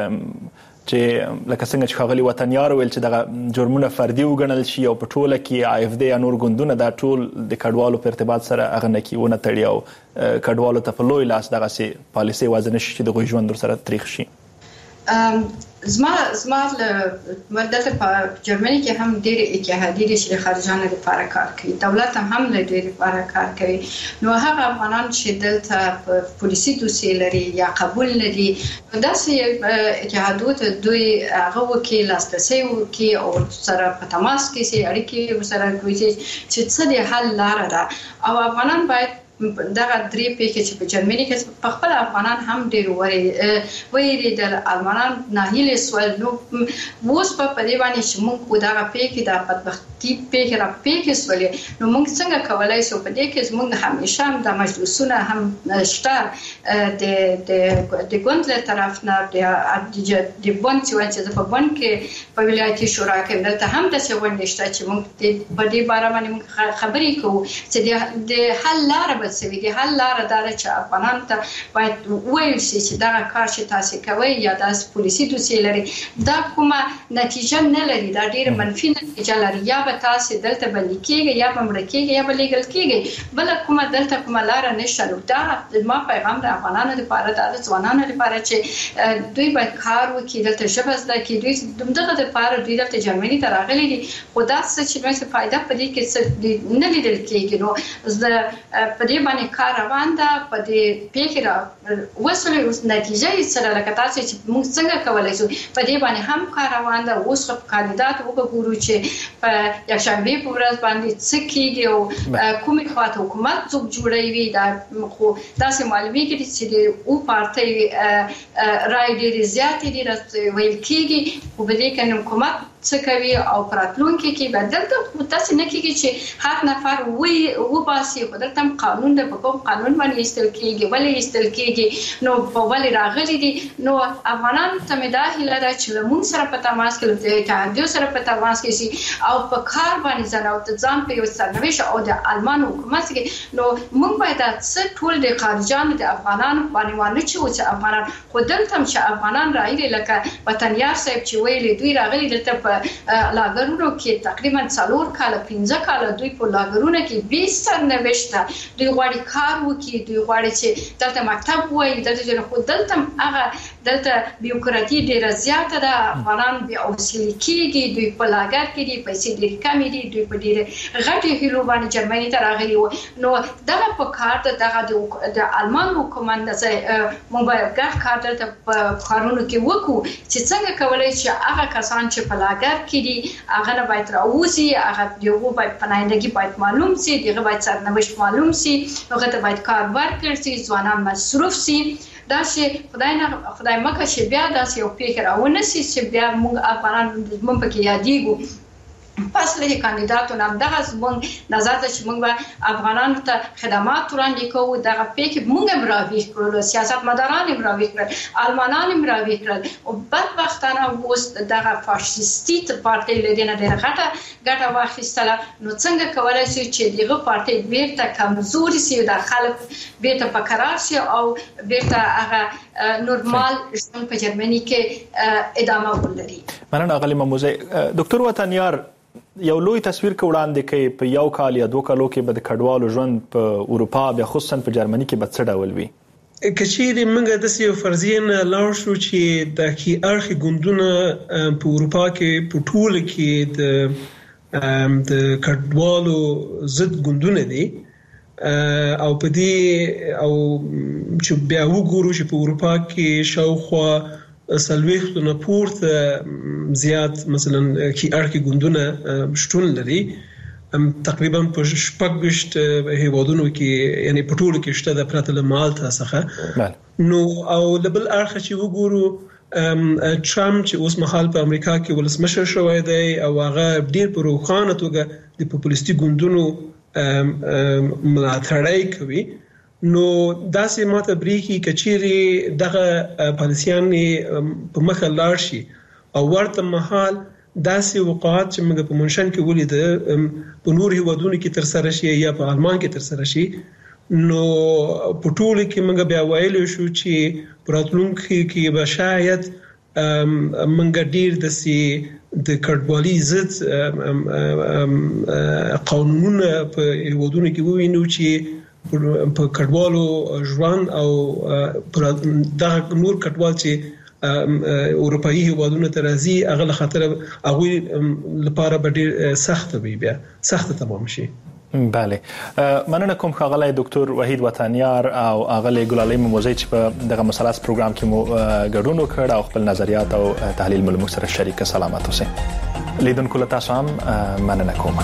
Speaker 3: چې لکه څنګه چې خغلی وطنیار ویل چې دغه جرمونه فردي وګڼل شي او په ټوله کې آی اف دی نور ګوندونه دا ټول د کډوالو په ارتباط سره اغنه کیونه تړي او کډوالو ته په لوی لاس دغه سي پالیسي وازنه شي چې د ژوند سره تاریخ شي.
Speaker 5: زما دلته په جرمني کې هم ډېر اتحادیې چې خارجانو لپاره کار کوي، دولت هم ډېر لپاره کار کوي. نو هغه افغانان چې دلته پولیسي دوسیې لري یا قبول لري داسې اتحادات دوی هغه وکي لاسرسي وکي او سره په تماس کې سي اړیکې سره کوي چې څه د حل لار ده. او افغانان باید دغه درې پیکه چې په جرمني کې په خپل افغانان هم ډېر وری د افغانان ناهیله سوال نو اوس په دې باندې چې موږ دغه پیکه د بدبختی پیکه را پیکه سولې نو موږ څنګه کولای شو په دې کې موږ همیشه د مجلسونه هم شته د ګوند له طرف نه د بون چې په بون کې په ولایتي شورا کې دلته هم د څه ونشته چې موږ په دې باره باندې خبرې کوو چې د حل لار سوي دي. حل لار دا چې افغانان ته باید ویل شي چې دا کار چې تاسو کوي یا د پولیسي دوسیې لري دا کومه نتیجه نه لري، دا ډیره منفي نتیجه لري، یا به تاسو دلته بلې کېږي یا به مړ کېږي یا به لیګل کېږي، بل کومه دلته کومه لار نشته. دا ما پیغام د افغانانو لپاره د ځوانانو لپاره چې دوی باید کار وکړي، دلته ژبه زده کړي، دوی دغه لپاره دوی دلته جرمني ته راغلي دي خو دا څه چې موږ فائدہ پدې کې نه لیدل کېږي. نو په دې باندې کار روان ده، په دې پیکره وسله اوس نتیجه یې سره لکه تاسو چې موږ څنګه کولای شو په دې باندې هم کار روان ده. اوس په کاندیدات وګورو چې په یکشنبه په ورځ باندې څه کېږي او کومې خواته حکومت څوک جوړوي. دا خو داسې معلومي کې چې د او پارټي رای ډېرې زیاتې دي ویل کېږي خو په دې کې حکومت څه کوي او پراتلونکي کې بدلته تاسو نه کېږي چې هر نفر و باسي خو دلته قانون د کوم قانون باندې استل کېږي ولې استل کېږي نو په ولې راغلي دي. نو افغانان ته مې دا هیله ده چې موږ سره په تماس کې د اتحادیو سره په تماس کې سي او په کار باندې ځان او ځان په یو سرنوشت او د المان حکومت کې نو موږ باید څه ټول د خارجانو د افغانانو باندې وانه چې افغانان خو دلته چې افغانان راغلي لکه وطنیار صاحب چې ویلي دوی راغلي دلته په لاګرونو کې تقریبا 4 کال 15 کال دوی په لاګرونو کې 20 سرنوشت دوی غواړي کار وکړي، دوی غواړي چې دلته مکتب وایي دلته خو دلته هغه دلته بیوکراتي ډیره زیاته ده، افغانان بیا اوسېل کېږي، دوی په لاګر کې دي، پیسې ډېرې کمې دي، دوی په ډېرې غټې هیلو باندې جرمني ته راغلي وو. نو دغه په کار ته دغه د المان حکومت موږ باید ګډ کار دلته په کارونو کې وکړو چې څنګه کولای چې هغه کسان چې په لاګر کې دي هغه باید راوځي، هغه یو باید پناهندګي باید معلوم شي، دغه باید سرنوشت معلوم شي، هغه ته باید کار ورکړل شي، ځوانان مصروف شي. دا چې خدای مکه چې بیا داسې یو فکر راونه شي چې بیا موږ افغانان موږ پکې یادېږو. پس له کاندیداتو نام دغه زموږ نظر ته چې موږ افغانانو ته خدمات وړاندې کوو دغه فکر موږ مراوي کړو، سیاستمداران مراوي کړل، آلمانان مراوي کړل او بدبختانه اوس دغه فاشیستي پارټي لدینه ډېره ګټه واخیستله. نو څنګه کولای شي چې دغه پارټي بیرته کمزوري شي، د خلک بیرته په قرار شي او بیرته هغه نورمال ژوند په جرمني کې ادامه ولري.
Speaker 3: مننه اغلی ماموزه. ډاکټر وطنیار یو لوی تصویر کې وړاندې کوي په یو کال یا 2 کالو کې به د کډوالو ژوند په اروپا بیا خصوصا په جرمني کې به څه ډول وي؟
Speaker 4: کچېرې موږ د یو فرضیه نه لاړ شو چې د کی اړخي ګوندونه په اروپا کې په ټول کې د کډوالو ضد ګوندونه دي او په دې او چې بیا وګورو چې په اروپا کې شاوخوا سلويخت نه پورته زیات مثلا کی اړخي ګوندونه شتون لري تقریبا په شپږشت هیوادونو کې یعنی په ټولو کې شته د پرته له مالتا څخه. نو او بل اړخ چې وګورو ټرامپ چې اوس مهال په امریکا کې ولسمشر شوی دی او هغه ډیر په روښانه توګه د پاپولیستي ګوندونو ملاتړی کوي نو داسې ماته بریخي کچيري دغه پالیسيان په مخه لاړ شي او ورته مهال داسې وقایات چې موږ په منشن کې ولید په نور هیوادونو کې تر سره شي یا په آلمان کې تر سره شي نو په ټول کې موږ بیا ویل شو چې پراتلونکو کې به شاید موږ ډیر د کډوالۍ ضد قانونونه په هیوادونو کې ووینو چې په کډوالو ژوند او د نور کډوال چې اروپאי هیوادونو ته راځي هغه خاطر هغه لپاره به ډیر سخت وي بیا سخت تمام شي.
Speaker 3: بله مننه کوم ښاغلی ډاکټر وحید وطنیار او ښاغلی ګلالۍ موموزی چې په دغه مثلث پروګرام کې مو ګډون وکړ او خپل نظریات او تحلیل مو موږ سره شریک سلامات اوسئ. لیدونکو له تاسو هم مننه کوم.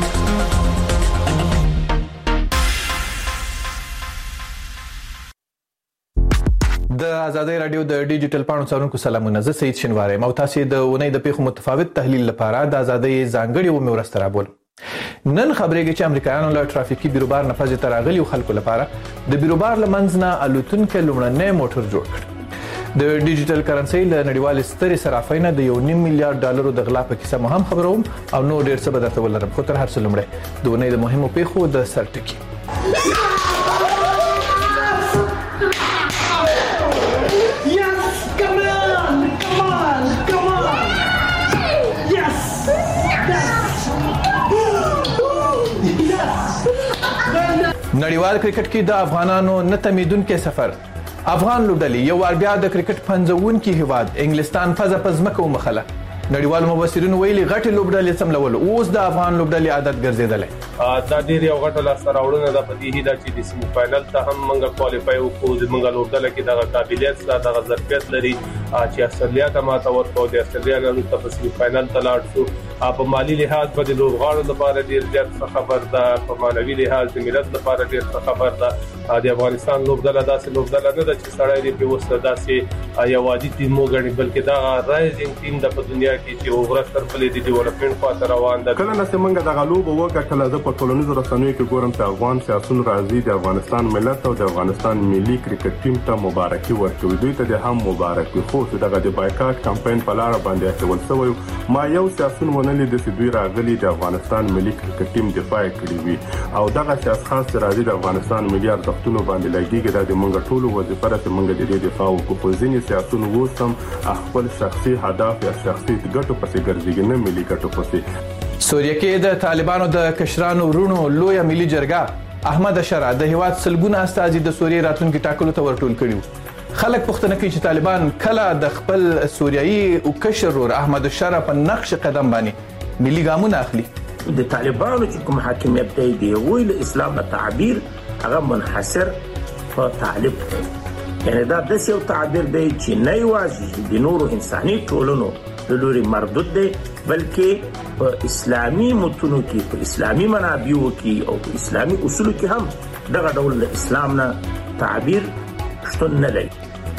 Speaker 11: د آزادۍ رادیو د ډیجیټل پاڼو څارونکو سلامونه. زه سید شینواری یم او تاسو د اونۍ د پیښو متفاوت تحلیل لپاره د آزادۍ ځانګړي و مې ورسته رابول. نن خبرېږي چې امریکایانو له ټرافیکي بیروبار نه پځې ته راغلي خلکو لپاره د بیروبار له منځ نه الوتونکی لومړنی موټر جوړ کړ. د ډیجیټل کرنسۍ له نړیوالې سترې صرافۍ نه د $1.5 میلیارډ د غلا په کیسه مو هم خبروم او نور ډېر څه به درته ولرم. خو تر هر څه لومړی د اونۍ د مهمو پیښو د سرټکي. نړیوال کرکټ کې د افغانانو نه تمیدونکو سفر. افغان لوبډلې یو وار بیا د کرکټ پنځونکي هیواد انګلستان پزمکه ومخله. نړیوال مبصرین ویلي غټي لوبډلې سملول اوس د افغان لوبډلې عادت ګرځیدلې.
Speaker 12: دا ډېر یو غټه لاسته راوړنه ده په دې هیله چې د سیمي فائنل ته هم موږ کوالیفای وکړو. زموږ لوبډله کې دغه قابلیت سره دغه ظرفیت لري چې استرالیا ته ماته ورکړو. د استرالیا نه وروسته په سیمي فائنل ته لاړ شو. په مالی لحاظ په د لوبغاړو لپاره ډېر زیات خبر ده، په معنوي لحاظ د ملت لپاره ډېر خبر ده. د افغانستان لوبډله داسې لوبډله نه ده چې سړی دې په وسه داسې یو عادي ټیم وګڼي، بلکې دا رایزینګ ټیم د په دنیا کې چې ورستر په دې ډیولپمنٹ خاطر روان ده.
Speaker 13: کله چې موږ د غلوب وکړه د په ټولنیزو رسنیو کې ګورم چې افغان سیاسيون راځي د افغانستان ملت او د افغانستان ملي کرکټ ټیم ته مبارکي ورکوي. دوی ته هم مبارکي خو دغه د بایکاټ کمپاین په لار باندې اچول شوی. ما یو سیاسيون ونلې د دوی راغلي د افغانستان ملي کرکټ ټیم دفاع کړی وي او دغه سیاست خاص راځي د افغانستان ملي ارزښتونو باندې لګیږي. د موږ ټولو وظیفه ده چې موږ د دې دفاع وکړو. په ځینې سیاسيون ووسم خپل شخصي هدف یا شخصي ګټو پسې ګرځي نه ملي ګټو پسې.
Speaker 11: سوریه کې د طالبانو د کشرانو ورونو لوی ملي جرګه احمد اشرا د هیواد سلګونه استازي د سوریه راتلونکي ټاکلو ته ورټول کړیو. خلک پوښتنه کوي چې طالبان کله د خپل سوریایي او کشر ور احمد اشرا په نقش قدم باندې ملي ګامونه اخلي.
Speaker 14: د طالبانو چې کوم حاکمیت دی ویل اسلام تعبیر هغه منحصر په طالب دی. یعنی دا د یو تعبیر دی چې نه یوازې د نورو انساني ټولنو د لوري مردود دی بلکې په اسلامي متونو کې په اسلامي منابعو کې او په اسلامي اصولو کې هم دغه ډول د اسلام نه تعبیر شتون نه لري.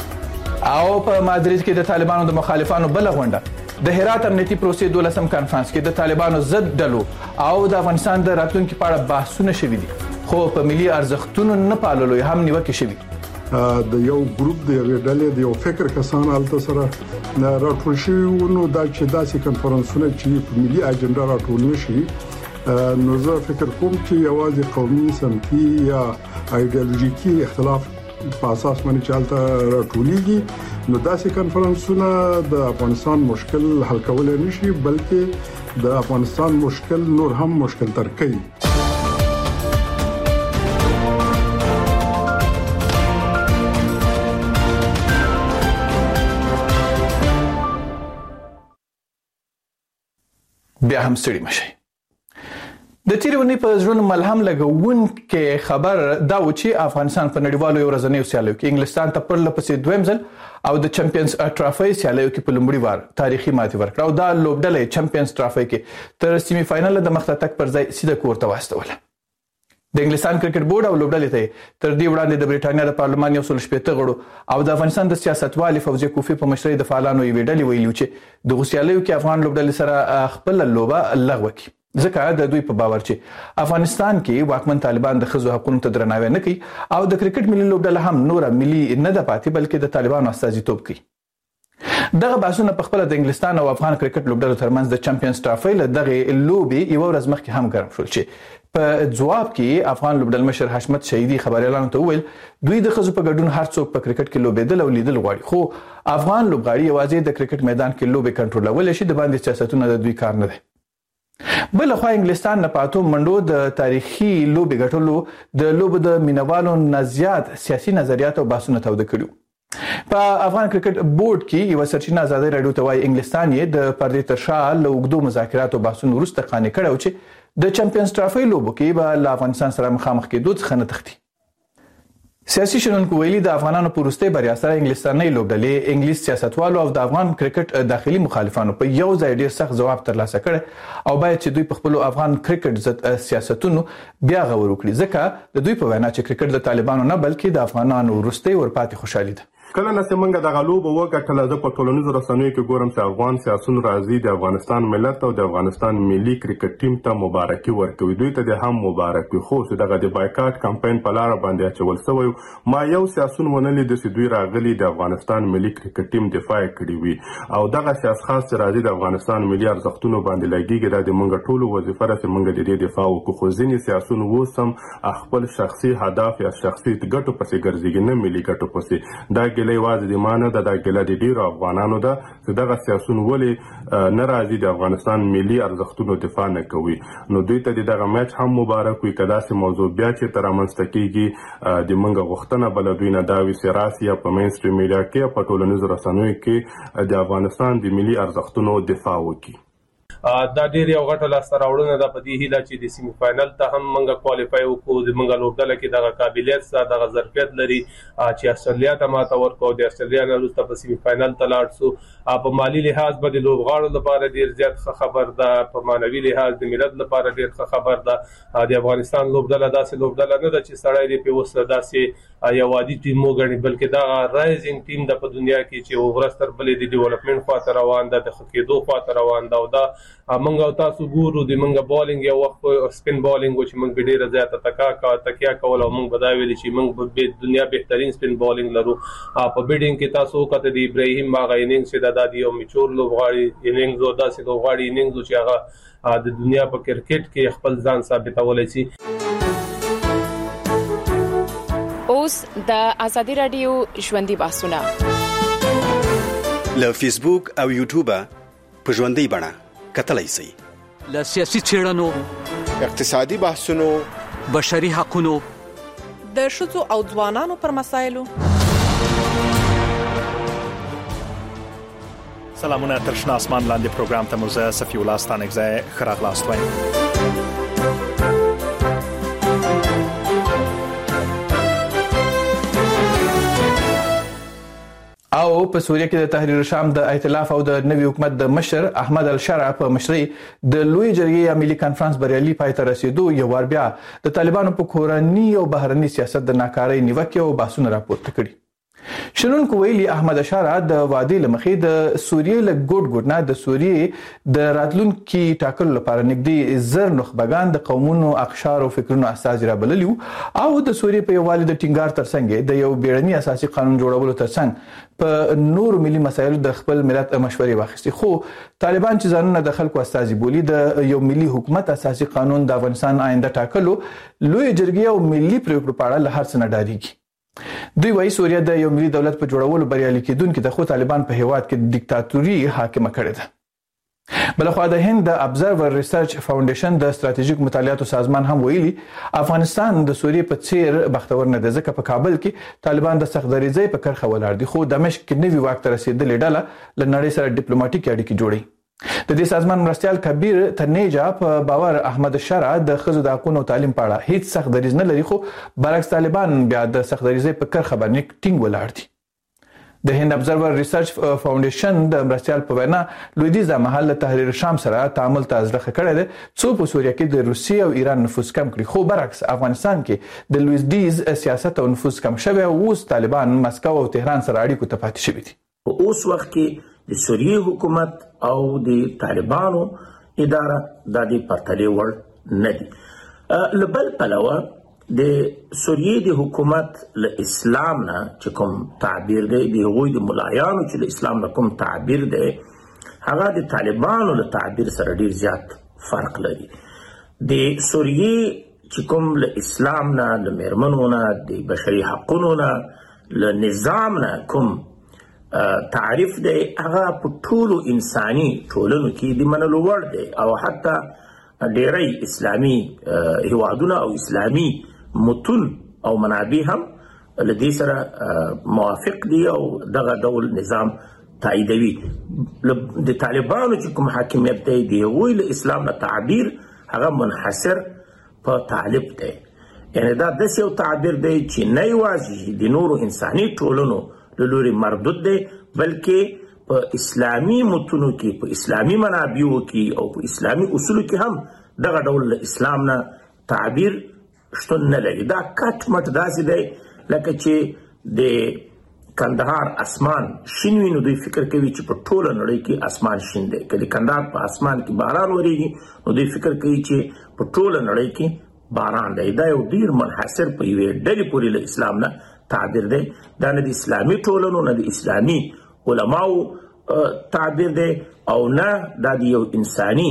Speaker 11: او په مادرید کې د طالبانو د مخالفانو بل غونډه د هرات امنیتي پروسې 12م کانفرنس کې د طالبانو ضد ډلو او د افغانستان د راتلونکي په اړه بحثونه شوي دي خو په ملي ارزښتونو نه پاللو هم نیوکه شوي.
Speaker 15: د یو ګروپ د ډلې د یو فکر کسان الته سره راټول شوي نو دا چې داسې کنفرانسونه چې په ملي اجنډا راټول نشي نو زه فکر کوم چې یوازې قومي سمتي یا ایدئولوژیکي اختلاف په اساس باندې چالتہ راټولېږي نو داسې کنفرانسونه د افغانستان مشکل حل کول نشي بلکې د افغانستان مشکل نور هم مشکل تر کوي.
Speaker 11: بیا هم ستړي مشي. د تیرونی په ژوند ملهم لګون کې خبر دا و چې افغانستان په نړیوالو ورځنیو سیالیو کې انګلستان ته پر لپسې دویم ځل او د چمپیونز ټرافي سیالیو کې په لومړي وار تاریخي ماتې ورکړه او دا لوبډلې چمپیونز ټرافي کې تر سیمي فائنل د مخ ته تک پر ځای سیده کور ته واستوله. د انګلستان کرکټ بورډ او لوبډلې ته تر دې وړاندې د بریټانیا د پارلمان 160 غړو او د افغانستان د سیاستوالي فوزي کوفي په مشرۍ د فعالانو یې ویډلې ویلو چې د غوسیالیو کې افغان لوبډلې سره خپل لوبه لغوه کړي. ځکه د دوی په باور چې افغانستان کې واکمن طالبان د ښځو حقوقو ته درناوی نه کوي او د کرکټ ملي لوبډله هم نور ملي نه ده پاتې بلکې د طالبانو استازیتوب کوي. دغه بحثونه په خپل د انګلستان او افغان کرکټ لوبډلو ترمنځ د چمپیونز ټرافي له دغه لوبې یو ورځ مخکې هم ګرم شول چې په ځواب کې افغان لوبډل مشر حشمت شهیدي خبريالانو ته وویل دوی د ښځو په ګډون هر څوک په کرکټ کې لوبېدل او لیدل غواړي خو افغان لوبغاړي یوازې د کرکټ میدان کې لوبې کنټرولول شي د باندې سیاستونه د دوی کار نه دی. بل خو انګلستان نه پاتو منډو د تاریخي لوبې ګټلو د لوب د مینوالو نه زیات سیاسي نظریات او بحثونه توده کړو. په افغان کرکټ بورډ کې یو سرچینه آزادۍ رادیو ته وايي انګلستان یې د پردې تر شا له اوږدو مذاکراتو بحثونو وروسته قانع کړی چې د چمپیونز ټرافي لوبو کې به له افغانستان سره مخامخ کېدو څخه نه تښتي. سیاسي شنونکو ویلي د افغانانو په وروستۍ بریا سره انګلستاني لوبډلې انګلیس سیاستوالو او د افغان کرکټ داخلي مخالفانو په یو ځای ډیر سخت ځواب ترلاسه کړ او باید چې دوی په خپل افغان کرکټ ضد سیاستونو بیا غور وکړي ځکه د دوی په وینا چې کرکټ د طالبانو نه بلکې د افغانانو وروستۍ ورپاتې خوشحالي ده.
Speaker 13: کله نه سیمنګ د غلوب وګټل د په ټولنیزو رسنیو کې ګورم چې افغان سیاسون راځي د افغانستان ملت او د افغانستان ملي کرکټ ټیم ته مبارکي ورکوي. دوی ته د هم مبارکي خو چې دغه د بایکاټ کمپاین په لار باندې اچول شوی ما یو سیاسون ونلې د دوی راغلي د افغانستان ملي کرکټ ټیم دفاع کړی وي او دغه سیاست خاص چې راځي د افغانستان ملي ارزښتونو باندې لګیږي د موږ ټولو وظیفه راځي موږ د دې دفاع وکړو خو ځینې سیاسون وسم خپل شخصي هدف یا شخصي ګټو پسې ګرځي نه ملي ګټو پسې دا ګلې واځي د مان د ګلې د ډیرو افغانانو ده چې دغه سیاسون ولې ناراضي د افغانستان ملي ارزښتونو دفاع نه کوي نو دوی ته دغه میچ هم مبارک وي کدا سه موضوع بیا چې تر منځ کېږي د منګه غختنه بل دوی نه داوي سیاسي په مین سټریم میډیا کې په ټولنیزو رسنیو کې د افغانستان د ملي ارزښتونو دفاع وکړي.
Speaker 12: دا ډیر یو غټه لاسته راوړنه ده په دې هیله چې د سیمی فائنل ته هم موږ کوالیفای وکړو د موږ لوبډله کې دغه قابلیت سره دغه ظرفیت لري چې استرالیا ته ماته ورکو د استرالیا نه وروسته په سیمی فائنل ته لاړ شو په مالی لحاظ به د لوبغاړو لپاره ډیر زیات خبر ده په مانوي لحاظ د ملت لپاره ډیر خبر ده د افغانستان لوبډله داسې لوبډله نه ده چې سړی دی په وسه داسې یو عادي ټیم وګڼي بلکې دا رایزینګ ټیم د په دنیا کې چې ورستر بلې د ډیولپمنٹ خواته روان ده د خکېدو خواته روان ده او دا منګه تاسو ګورو د منګه بالینګ یو وخت سپین بالینګ چې منګ ډیره زیاته تکیا کول او منګ بداویل چې منګ په دنیا بهترین سپین بالینګ لرو په بیډینګ کې تاسو وکړه د ابراهیم باغ اننګ چې د یو میچور لوبغاړي اننګ زو داسې لوبغاړي اننګ چې هغه د دنیا په کرکټ کې خپل ځان ثابتولای شي.
Speaker 6: اوس د ازادي رادیو ژوندۍ بحثونه
Speaker 16: له فیسبوک او یوټیوب په ژوندۍ بڼه کتلای شئ.
Speaker 1: له سیاسي چیرنو
Speaker 2: اقتصادي بحثونو
Speaker 1: بشري حقوقو
Speaker 17: د شذو او ځوانانو پر مسایلو
Speaker 3: سلامونه تر شنه اسمان لاندې پروګرام ته مرزه صفی الله ستانګزای خراغلاست وایم.
Speaker 11: او په سوریه کې د تحریر شام د ائتلاف او د نوي حکومت د مشر احمد الشرع په مشرۍ د لوی جرګې یا ملي کانفرنس بریالي پای ته رسیدو یو ور بیا د طالبانو په کورنۍ او بهرني سیاست د ناکارۍ نیوکه او بحثونه راپورته کړي. شنونکو ویلي احمد الشرع د وادي لمخې د سوریه له ګډ نه د سوریه د راتلونکو ټاکلو لپاره نږدې زر نخبگان د قومونو اقشار او فکرونو اساس را بللیو او د سوریه په یووالي د ټینګار ترڅنګ د یو بیړني اساسي قانون جوړولو ترڅنګ په نور ملي مسایلو د خپل ملت مشورې واخیستي خو طالبان چې ځانونه د خلکو استازي بولی د یو ملي حکومت اساسي قانون د افغانستان آینده ټاکلو لوی جرګې او ملي پریکړو په اړه له هر څه نه ډاریږي. دوی وايي سوریه د یو ملي دولت په جوړولو بریالي کېدونکو د خو طالبان په هیواد کې دیکتاتوري حاکمه کړې ده. بلخوا د هند د ابزرور ریسرچ فاونډیشن د ستراتیژیک مطالعاتو سازمان هم ویلي افغانستان د سوریه په څیر بختور نه دی ځکه په کابل کې طالبان د سختدریزۍ په کرخه ولاړ دي خو دمشق کې نوي واک ته رسیدلې ډله له نړۍ سره ډیپلوماټیک اړیکې جوړي. د دې سازمان مرستيال کبیر تنیجا په باور احمد الشرع د خزو د حقوقو تعلیم په اړه هیڅ سخت دریز نه لري خو برعکس طالبان بیا د سخت دریزۍ په کرخه باندې ټینګ ولاړ دي. د هند ابزرور ریسرچ فاونډیشن د مرستيال په وینا لویدیزه محل تحریر شام سره تعامل تازه کړی دی څو په سوریه کې د روسیې او ایران نفوذ کم کړي خو برعکس افغانستان کې د لویدیز سیاست او نفوذ کم شوی او اوس طالبان مسکو او تهران سره اړیکو ته پاتې شوي دي.
Speaker 14: اوس وخت کې د سوریه حکومت او د طالبانو اداره د دې پرتلې وړ نه دي. لبل پلوه د سوریې د حکومت له اسلام نه چې کوم تعبیر دی د هغوی د ملایانو چې له اسلام نه کوم تعبیر دی هغه د طالبانو له تعبیر سره ډیر زیات فرق لري. د سوریې چې کوم له اسلام نه له میرمنو نه د بشري حقونو نه له نظام نه کوم تعریف دی هغه په ټولو انساني ټولنو کې د منلو وړ دی او حتی ډیری اسلامي هیوادونه او اسلامي متون او منابع هم له دې سره موافق دي او دغه ډول نظام تاییدوي. د طالبانو چې کوم حاکمیت دی د هغوی له اسلام نه تعبیر هغه منحصر په طالب دی. یعنی دا داسې یو تعبیر دی چې نه یوازې د نورو انساني ټولنو له لوري مردود دی بلکې په اسلامي متونو کې په اسلامي منابعو کې او په اسلامي اصولو کې هم دغه ډول له اسلام نه تعبیر شتون نه لري. دا کټ مټ داسې دی لکه چې د کندهار اسمان شین وي نو دوی فکر کوي چې په ټوله نړۍ کې اسمان شین دی. که د کندهار په اسمان کې باران وریږي نو دوی فکر کوي چې په ټوله نړۍ کې باران دی. دا یو ډیر منحصر په یوې ډلې پورې له اسلام نه تعبیر دی. دا نه د اسلامي ټولنو نه د اسلامي علماو تعبیر دی او نه دا د یو انساني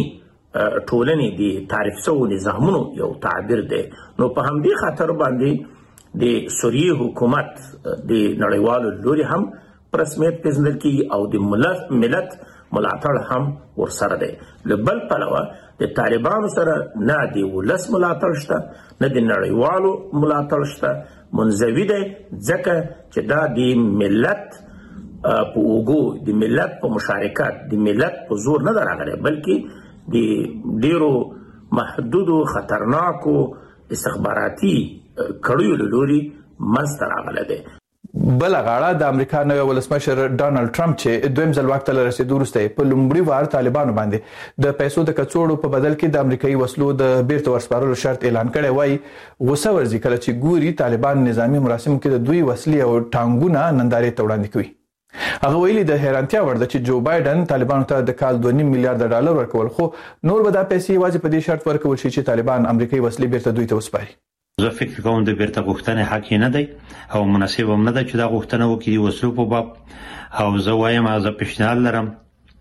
Speaker 14: ټولنې د تعریف شوو نظامونو یو تعبیر دی. نو په همدې خاطر باندې د سوریې حکومت د نړیوالو لوري هم په رسمیت پیژندل کیږي او د ملت ملاتړ هم ورسره دی. له بل پلوه د طالبانو سره نه د ولس ملاتړ شته نه د نړیوالو ملاتړ شته. منزوي دی ځکه چې دا د ملت په اوږو د ملت په مشارکت د ملت په زور نه ده راغلی بلکې د ډیرو محدودو خطرناکو استخباراتي کړیو له لوري منځته راغلی دی.
Speaker 11: بل غاړه د امریکا نوی ولسمشر ډانلډ ټرمپ چې دویم ځل واک ته رسیدو وروسته په لومړي وار طالبانو باندې د پیسو د کڅوړو په بدل کې د امریکایي وسلو د بیرته ورسپارلو شرط اعلان کړی وای غوسه ورځي کله چې ګوري طالبان نظامی مراسمو کې د دوی وسلې او ټانګونه نندارې ته وړاندې کوي. هغه ویلي د حیرانتیا وړ ده چې جو بایدن طالبانو ته د کال 2.5 میلیارډ ډالر ورکول خو نور به دا پیسې یوازې په دې شرط ورکول شي چې طالبان امریکایي وسلې بیرته دوی ته وسپاري.
Speaker 18: زه فکر کوم د بیرته غوښتنې حق نه دی او مناسب هم نه ده چې دا غوښتنه وکړي د وسلو په باب. او زه وایم زه پیشنهاد لرم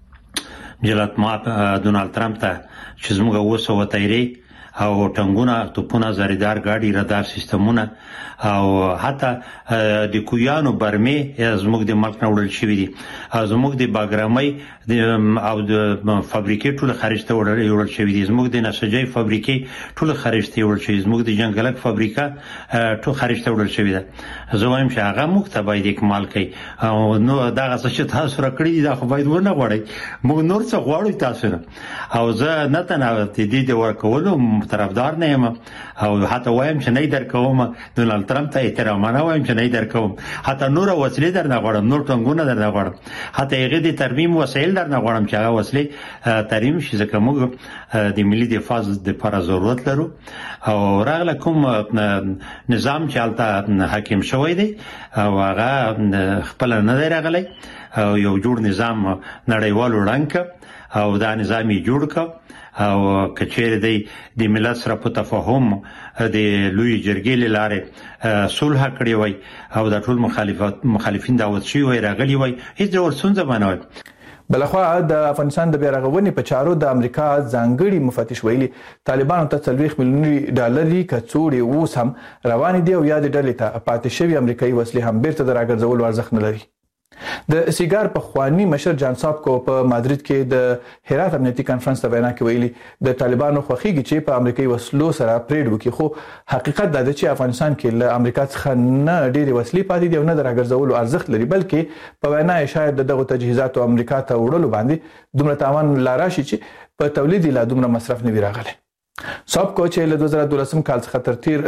Speaker 18: جلات ما ډونالډ ترامپ ته چې زموږ وسو تیری او ټنګونه توپونه زریدار ګاډي رادار سیستمونه او حتی د کویانو برمې زموږ د ملک نه وړل شوی دي زموږ د باګرامۍ او د فابریکې ټول خارج ته وړل شوی دي زموږ د نسجای فابریکې ټول خارج ته وړل شوی زموږ د جنگلک فابریکه ټول خارج ته وړل شوی ده. زه وایم چې هغه موږ ته باید اکمال کړي او نو دا څه چې تاسو راکړي دي دا خو باید ونه غواړي موږ نور څه غواړو تاسو نه. او زه نه تنه د دې ورکولو طرفدار نه یم او حتی وایم چې نه درکوم ډونالډ ترامپ ته احترامانه وایم چې نه درکوم حتی نور وسلې در نه غواړم نور ټنګونه در نه غواړم حتی هغه د ترمیم وسایل در نه غواړم چې هغه وسلې ترمیم شي ځکه موږ د ملي دفاع لپاره ضرورت لرو. او راغله کوم نظام چې هلته حاکم شوی دی او هغه خپل نه دی راغلی او یو جوړ نظام نړیوالو ړنګ او دا نظام یې جوړ کړ او کچېره دی د ملت سره په تفاهم د لوی جرګې لاره صلح کړی وای او د ټول مخالفین دعوت شوی وای راغلی وای هیڅ ډول ستونزه باندې وای.
Speaker 11: بلخوا د افغانستان د بیارغونې په چارو د امریکا ځانګړي مفتش ویلي طالبانو ته 40 میلیون ډالر کڅوړې اوس هم روان دي او یا د ډلې ته پاتې شوی امریکایي وسلې هم بیرته راګرځول ارزښت نه لري. د سیګار په خواني مشر جان سابکو په مادرید کې د هرات امنیتي کانفرنس ته وینا کوي د طالبانو خوخيږي چې په امریکایي وسلو سره پریډ وکړي خو حقیقت دا دی چې افغانستان کې له امریکا څخه نه ډېری وسلې پاتې دي او نه راګرځول ارزښت لري بلکې په وینا شاید دغه تجهیزات امریکا ته وړلو باندې دومره تاوان لاره شي چې په تولید لا دومره مصرف نه وی راغلی. سابکو چې له 2012 کال څخه تر تیر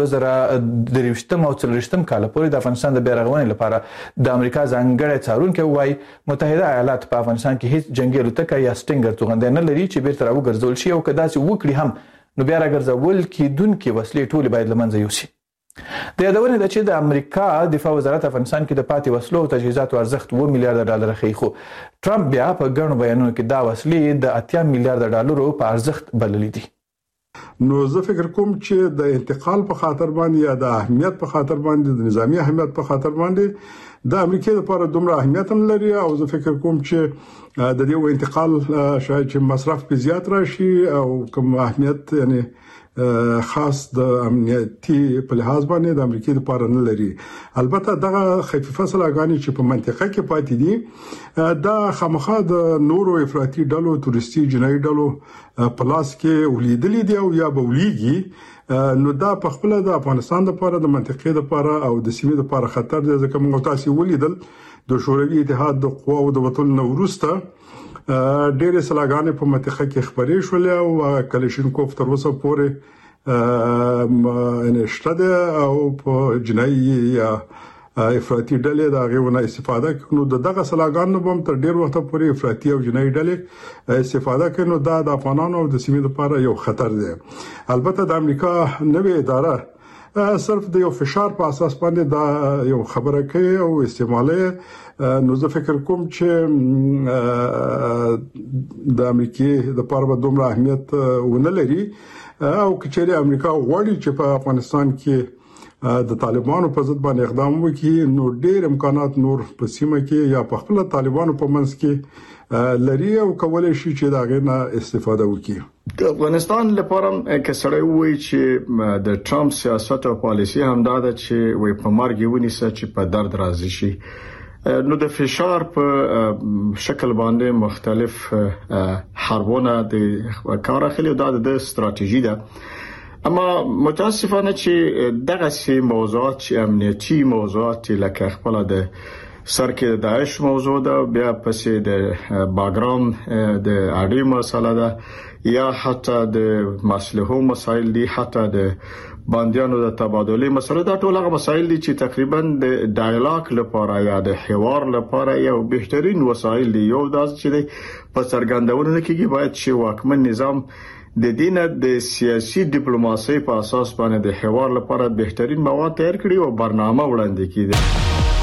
Speaker 11: 2023 او 2024 کال پورې د افغانستان د بیرغونې لپاره د امریکا ځانګړي څارونکو وایي متحده ایالات په افغانستان کې هیڅ جنگي الوتکه یا سټینګر توغندې نه لري چې بیرته راوګرځول شي او کدا چې وکړي هم نو بیا راګرځول کیدونکو وسلې ټول باید لمنځه یوسي. د یادونه ده چې د امریکا دفاع وزارت افغانستان کې د پاتې وسلو او تجهیزاتو ارزښت 2 میلیارډ ډالر خي خو ټرمپ بیا په ګڼو بیانونو کې دا وسلې د 8 میلیارډ ډالرو په ارزښت بللې دي.
Speaker 15: نو زه فکر کوم چې د انتقال په خاطر باندې یا د اهمیت په خاطر باندې د نظامی اهمیت په خاطر باندې د امریکا لپاره دومره اهمیت هم لري او زه فکر کوم چې د دې انتقال شاید چې مصرف په زیات راشي او کوم اهمیت یعنی خاص د امنیتي په لحاظ باندې د امریکا لپاره نه لري. البته دغه خفيفه سلاګانی چې په منطقه کې پاتې دي دا خامخا د نورو افراطي ډلو تورستي جنایي ډلو په لاس کې ولیدلې دي او یا بولیږي. نو دا په خپل د افغانستان لپاره د منطقې لپاره او د سیمې لپاره خطر دی ځکه موږ تاسو ولیدل د شوروي اتحاد د قواو د وټول نورسته ډېر سلاګانې په منطقه کې خبرې شولې او کلاشینکوف تر اوسه پورې نشته او په جنایي یا افراطي ډلې دا غوونه استفاده کوي. نو دغه سلاګانو هم تر ډېر وخت پورې افراطي او جنایي ډلې استفاده کوي. نو دا د افغانانو او د سیمې لپاره یو خطر دی. البته د امریکا نوې اداره صرف د یو فشار په اساس باندې دا یو خبره کوي او استعمالي. نو زه فکر کوم چې د امریکای د لپاره به دومره اهمیت ونه لري او کچېره امریکا غواړي چې په افغانستان کې د طالبانو په ضد باندې اقدام وکړي نو ډېر امکانات نور په سیمه کې یا په خپل طالبانو په منځ کې لري او کولای شي چې دا غنه استفاده وکړي.
Speaker 19: د افغانستان لپاره کې سره وایي چې د ټرمپ سیاست او پالیسي هم دا ده چې وي په مرګ ونیسه چې په درد راضي شي. نو د فشار په شکل باندې مختلف حربونه د کار اخلي او د استراتیژي ده. اما متاسفانه چې دغه سي موضوعات چې امنیتي موضوعات لکه خپل د سرکې داعش موضوع ده بیا پسې د باګرام د اړې مسله ده یا حتی د مسلحو مسایل دي حتی د باندیانو د تبادله مسله دا ټول هغه مسایل دي چې تقریبا د ډایلاګ لپاره یا د حوار لپاره یو بهترین وسایل دي. یو داس چې په څرګندونه کې باید چې واکمن نظام د دینه د سیاسي ډیپلوماسي په اساس باندې د حوار لپاره بهترین مواد تیار کړي او برنامه وړاندې کړي.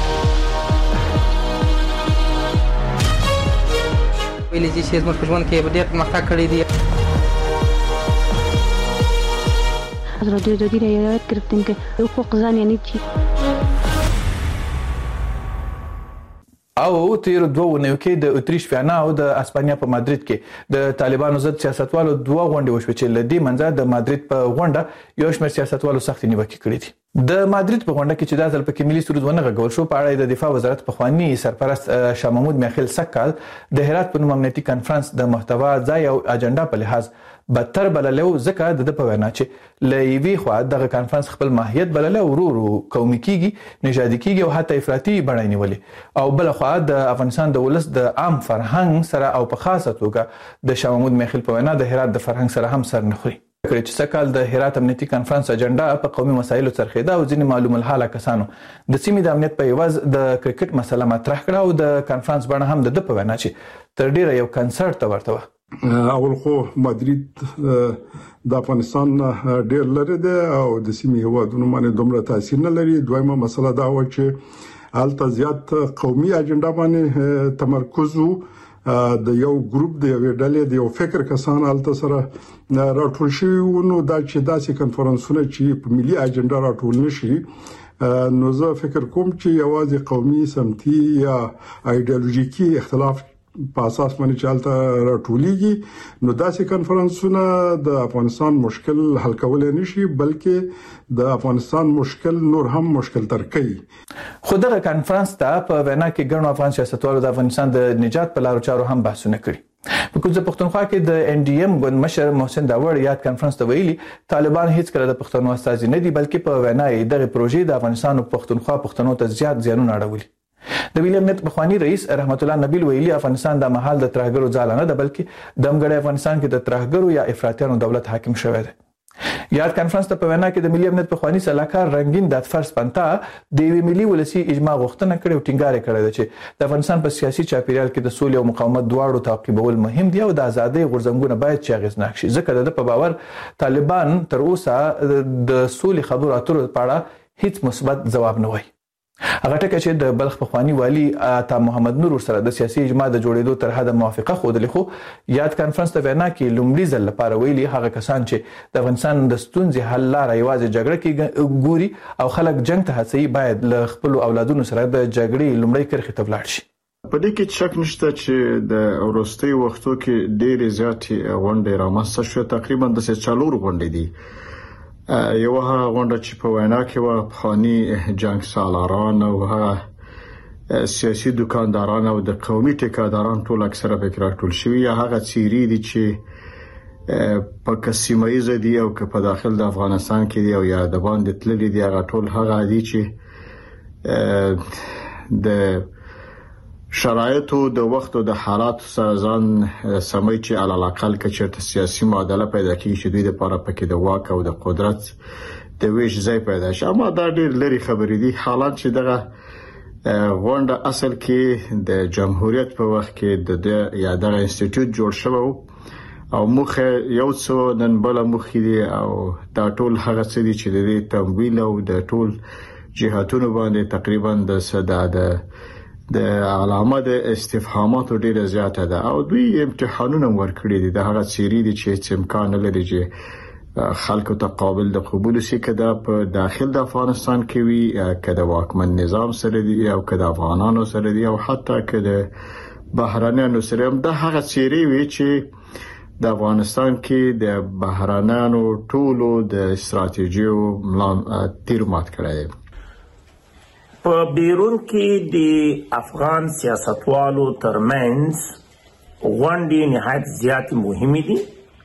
Speaker 20: ویلې چې زموږ په ژوند کې ډېر پرمختګ کړی دی.
Speaker 21: رادیو جدید یاد گرفتیم که حقوق زن یعنی چی؟
Speaker 11: او تیر دوه ونیو کې د اتریش ویانا او د اسپانیا په مادرید کې د طالبانو ضد سیاستوالو دوه غونډې وشوې چې لدی منځه د مادرید په غونډه یو شمېر سیاستوالو سخت نیوکې کړې دي. د مادرید په غونډه کې چې د ځل په کې ملي سرود ونه غږول شو په اړه د دفاع وزارت په خواني سرپرست شاه محمود میخیل سکال د هرات په نوم امنیتي کانفرنس د محتوا ځای او اجنډا په لحاظ بدتر بللو ځکه د په وینا چې لوي خو دغه کانفرنس خپل ماهیت بلله ورو قومي کیږي نژادي کیږي او حتی افراطي بڼه نیولې او بل خو د افغانستان د ولس د عام فرهنګ سره او په خاصه توګه د شاه محمود میخیل په وینا د هرات د فرهنګ سره هم سر نه خوري. کړي چې سکال د هرات امنیتي کانفرنس اجنډا په قومي مسایلو څرخیده او ځینې معلوم الحاله کسانو د سیمې د امنیت په ایواز د کرکټ مسله مطرح کړه او د کانفرنس بڼه هم د په وینا چې تر ډیره یو کنسرت ته ورته و.
Speaker 15: اول خو مادرید د افغانستان ډیر لري دی او د سیمې هوادونو باندې دومره تاثیر نه لري. دویمه مسله دا و چې الته زیات قومي اجنډا باندې تمرکز وو د یو ګروپ د یو ډلې د یو فکر کسان الته سره راټول شوی نو دا چې داسې کانفرنسونه چې په ملي اجنډا راټول نشي نو زه فکر کوم چې یوازې قومي سمتي یا ایدئولوژیکي اختلاف په اساس باندې چالتہ راټولېږي نو داسې کانفرنسونه د افغانستان مشکل حل کولای نشي بلکې د افغانستان مشکل نور هم مشکل تر کوي.
Speaker 11: خو دغه کانفرنس ته په وینا کې ګڼو افغان سیاستوالو د افغانستان د نجات په لارو چارو هم بحثونه کړي. په کوزه پښتونخوا کې د ان ډي ام ګوند مشر محسن داوړ یاد کانفرنس ته ویلي طالبان هیڅ کله د پښتنو استازي نه دي بلکې په وینا یې دغه پروژې د افغانستان او پښتونخوا پښتنو ته زیات زیانونه اړولي. د ویلیم نت بخوانی رئیس رحمت الله نبیل ویلي افغانستان د محل د ترهګرو ځاله نه ده بلکې د امګړې افغانستان کې د ترهګرو یا افراطیانو دولت حاکم شوی دی. یاد کانفرنس ته په وینا کې د ملي امنیت بخوانی سلاکار رنگین د فرض پنتا د وی ملي ولسی اجماع غوښتنه کړې او ټینګار کړی دی چې د افغانستان په سیاسي چاپیریال کې د سولې او مقاومت دواړو تعقیبول مهم دي او د ازادۍ غورځنګونه باید چې اغیزناک شي ځکه د په باور طالبان تر اوسه د سولې خبرو اترو په اړه هیڅ مثبت ځواب نه وایي. هغه ټکه چې د بلخ پخوانی والی عطا محمد نور سره د سیاسي اجماع د جوړېدو تر حده موافقه خوده خو یاد کانفرنس ته وینا کې لومړي ځل لپاره ویلي هغه کسان چې د افغانستان د ستونزې حل لاره یوازې جګړه کې ګوري او خلک جنگ ته هڅوي باید له خپل اولادونو سره د جګړې لومړی کرښې ته ولاړ شي.
Speaker 19: په دې کې شک نشته چې د وروستي وختو کې ډېرې زیاتې غونډې رامنځته شوې، تقریبا د 4 غونډې دي. یو هغه غونډه چې په وینا کې و پخوانی جنگ سالاران او هغه سیاسي دکانداران او د قومي ټیکاداران ټول اکثره فکر راټول شوی، یا هغه چیرې دي چې په کسیمایز دي او په داخل د افغانستان کې دي او یا د باندې تللي دي، هغه ټول هغه دي چې د شرایطو د وخت او د حالات سره ځان سمي چې علی الاقل کې چې سیاسي معادله پیدا کیږي چې دوی لپاره پکې د واک او د قدرت د ویش ځای پیدا شي. اما دا ډېر لري خبرې دي. حالات چې دغه غونډه اصل کې د جمهوریت په وخت کې د یا د انسټیټیوټ جوړ شو او مخه یو څو نن بل مخې دي او دا ټول هغه څه دي چې د تمویل او د ټول جهاتونو باندې تقریبا د سداد د علامه د استفهاماتو ډیره زیاته ده او دوی امتحانونه ورکړي دي. د هغه چیرې دي چې امکان لري چې خلکو ته قابل د قبول شي کده په داخل د افغانستان کې وي، کده واکمن نظام سره دي او کده افغانانو سره دي او حتی کده بهرانيانو سره هم. د هغه چیرې وي چې د افغانستان کې د بهرانيانو ټولو د استراتیژیو تیر مات کړی.
Speaker 14: په بیرون کې د افغان سیاستوالو ترمنځ غونډې نهایت زیات مهمې دي.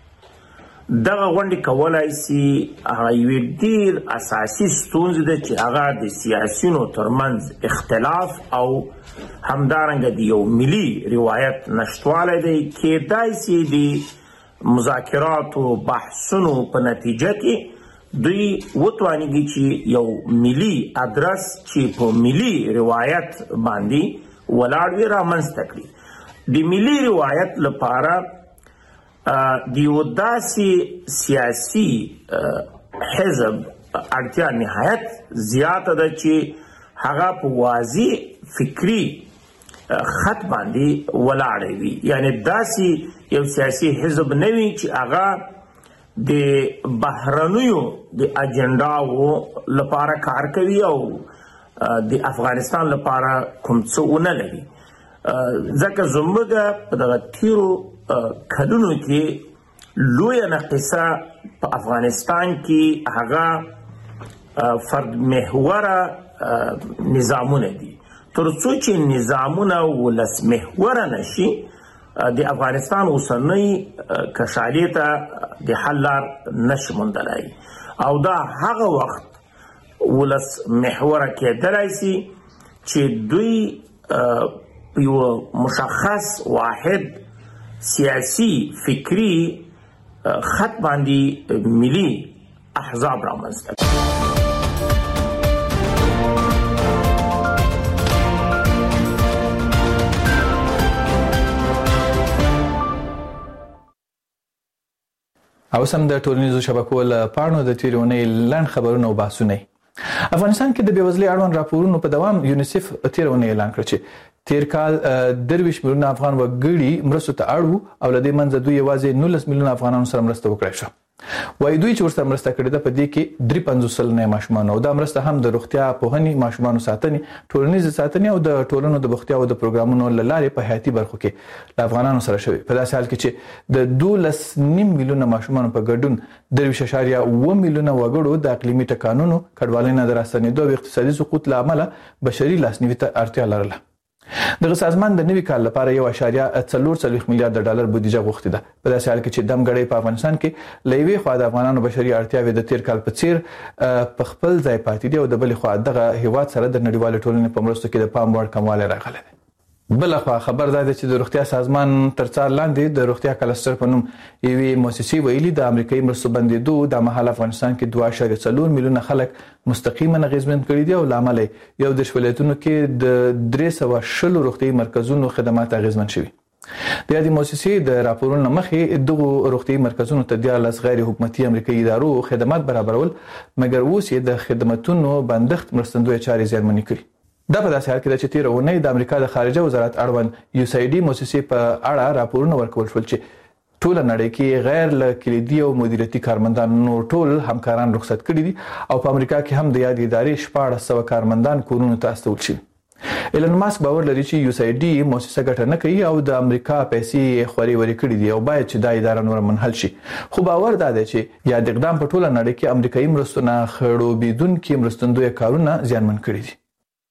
Speaker 14: دغه غونډې کولای شي هغه یو ډیر اساسي ستونزې ده چې هغه د سیاسيونو ترمنځ اختلاف او همدارنګه د یو ملي روایت نشټوالی دی. کېدای شي د مذاکراتو بحثونو په نتیجه کې دوی وتوانیږي چې یو ملي ادرس چې په ملي روایت باندې ولاړ وي رامنځته کړي. د ملي روایت لپاره د یو داسې سیاسي حزب اړتیا نهایت زیاته ده چې هغه په واضح فکری خط باندې ولاړ وي، یعنی داسې یو سیاسي حزب نه وي چې هغه د بهرنیو د اجنډاو لپاره کار کوي او د افغانستان لپاره کوم څه ونه لري. ځکه زموږ په دغه تیرو کلونو کې لویه نقصه په افغانستان کې هغه فرد محوره نظامونه دي. ترڅو چې نظامونه ولس محوره نشي د افغانستان اوسنۍ کشالي ته د حل لار نشي موندلای او دا هغه وخت ولس محوره کېدلای شي چې دوی یو مشخص واحد سیاسي فکری خط باندې ملي احزاب رامنځته کړي.
Speaker 11: او سم د ټولنیزو شبکو له پاڼو د تیرونې لړ خبرونه او بحثونه. افغانستان کې د بیوزلۍ اړوند راپورونو په دوام یونیسف تیرونې اعلان کړ چې تیر کال 23 میلیونه افغان وګړي مرستو ته اړ وو او لدې منځ دوی یوازې 19 میلیونه افغانانو سره مرسته وکړه شو. وای دوی چې ورسره مرسته کړې ده په دې کې 53 سلنه ماشومان او دا مرسته هم د روغتیا پوهنې، ماشومان ساتنې، ټولنیز ساتنې او د ټولنو د بوختیا او د پروګرامونو لارې په حیاتي برخو کې د افغانانو سره شوی. په داسې حال کې چې د 12.5 میلیونه ماشومان په ګډون 3.1 میلیونه وګړو د اقلیمي ټکانونو کډوالۍ نه راستنېدو او اقتصادي سقوط لامل بشري لاسنیوي ته اړتیا لرله. دغه سازمان د نوي کال لپاره 1.44 میلیارډ ډالر بودیجه غوښتې ده. په داسې حال کې چې دمګړۍ په افغانستان کې لوي خو د افغانانو بشري اړتیاوې د تیر کال په څیر په خپل ځای پاتې دي او د بل خو دغه هیواد سره د نړیوال ټولنې په مرستو کې د پام وړ کموالی راغلی دی. بل خو خبر ده چې د روغتیا سازمان تر څار لاندې د روغتیا کلستر په نوم یوې مؤسسې ویلي د امریکایي مرستو بندېدو د مهال افغانستان کې 2.4 میلیونه خلک مستقیما اغیزمن کړي دي او لامل یو د ولایتونو کې د 320 روغتي مرکزونو خدمات اغیزمن شوي. د یادې مؤسسې د راپورونو مخې دغه روغتي مرکزونو ته د غیر حکومتي امریکایي ادارو خدمات برابرول مګر اوس یې د خدماتونو بندښت مرستندوی چارې زیانمنې کړي. دا په داسې حال کې ده چې تیر اونۍ د امریکا د خارجه وزارت اړوند USAID مؤسسې په اړه راپورونه ورکول شول چې ټول نړۍ کې غیر له کلیدي او مدیریتي کارمندانو ټول همکاران رخصت کړي دي او په امریکا کې هم د یادې ادارې 1400 کارمندان کورونو ته استول شي. ایلن ماسک باور لري چې USAID مؤسسه ګټه نه کوي او د امریکا پیسې خوري وري کړي دي او باید چې دا اداره نور منحل شي. خو باور دا دی چې یاد اقدام په ټول نړۍ کې امریکایي مرستونه خړوبېدونکي مرستندوی کارونه زیانمن کړي دي.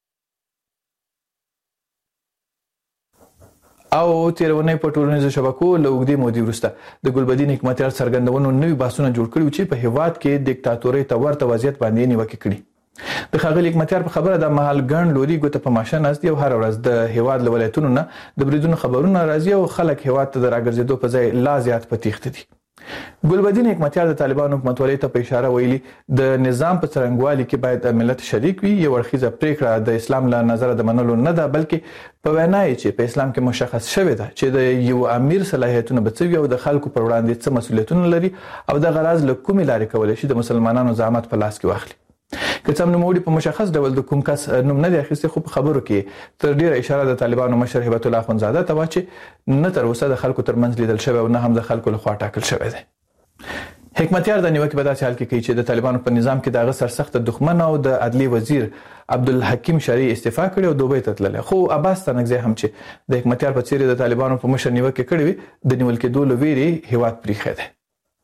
Speaker 11: او تیرونه په ټولنیزو شبکو له اوږدې مودې وروسته د ګلبدین حکمتیار څرګندونو نوي بحثونه جوړ کړي چې په هیواد کې دیکتاتوري ته ورته وضعیت باندې نیوکه کړي. د ښاغلي حکمتیار په خبره د محل ګڼ لوري ګوته په ماشه ناست دي او هر ورځ د هیواد له ولایتونو نه د بریدونو خبرونه راځي او خلک هیواد ته د راګرځېدو په ځای لا زیات په تیښته دي. ګلبدین حکمتیار د طالبانو حکومتولۍ ته په اشاره ویلي د نظام په څرنګوالي کې باید ملت شریک وي. یو اړخیزه پریکړه د اسلام له نظره د منلو نه ده بلکې په وینا یې چې په اسلام کې مشخص شوی ده چې د یو امیر صلاحیتونه بڅوي او د خلکو پر وړاندې څه مسولیتونه لري او د غرض له کومې لارې کولای شي د مسلمانانو زعامت په لاس کې واخلي. که څه هم نوموړي په مشخص ډول د کوم کس نوم نه دی اخیستی خو په خبرو کې تر ډیره اشاره د طالبانو مشر هبت الله اخوندزاده ته وا چې نه تر اوسه د خلکو ترمنځ لیدل شوی او نه هم د خلکو لخوا ټاکل شوی دی. حکمتیار د نیوکې په داسې حال کې کوي چې د طالبانو په نظام کې دغه سرسخت دښمن او د عدلی وزیر عبدالحکیم شریع استعفا کړي او دوبۍ ته تللی. خو عباس تنگزی هم چې د حکمتیار په څیر د طالبانو په مشر نیوکې کړې وي د نیول کېدو له ویرې هیواد پریښی دی.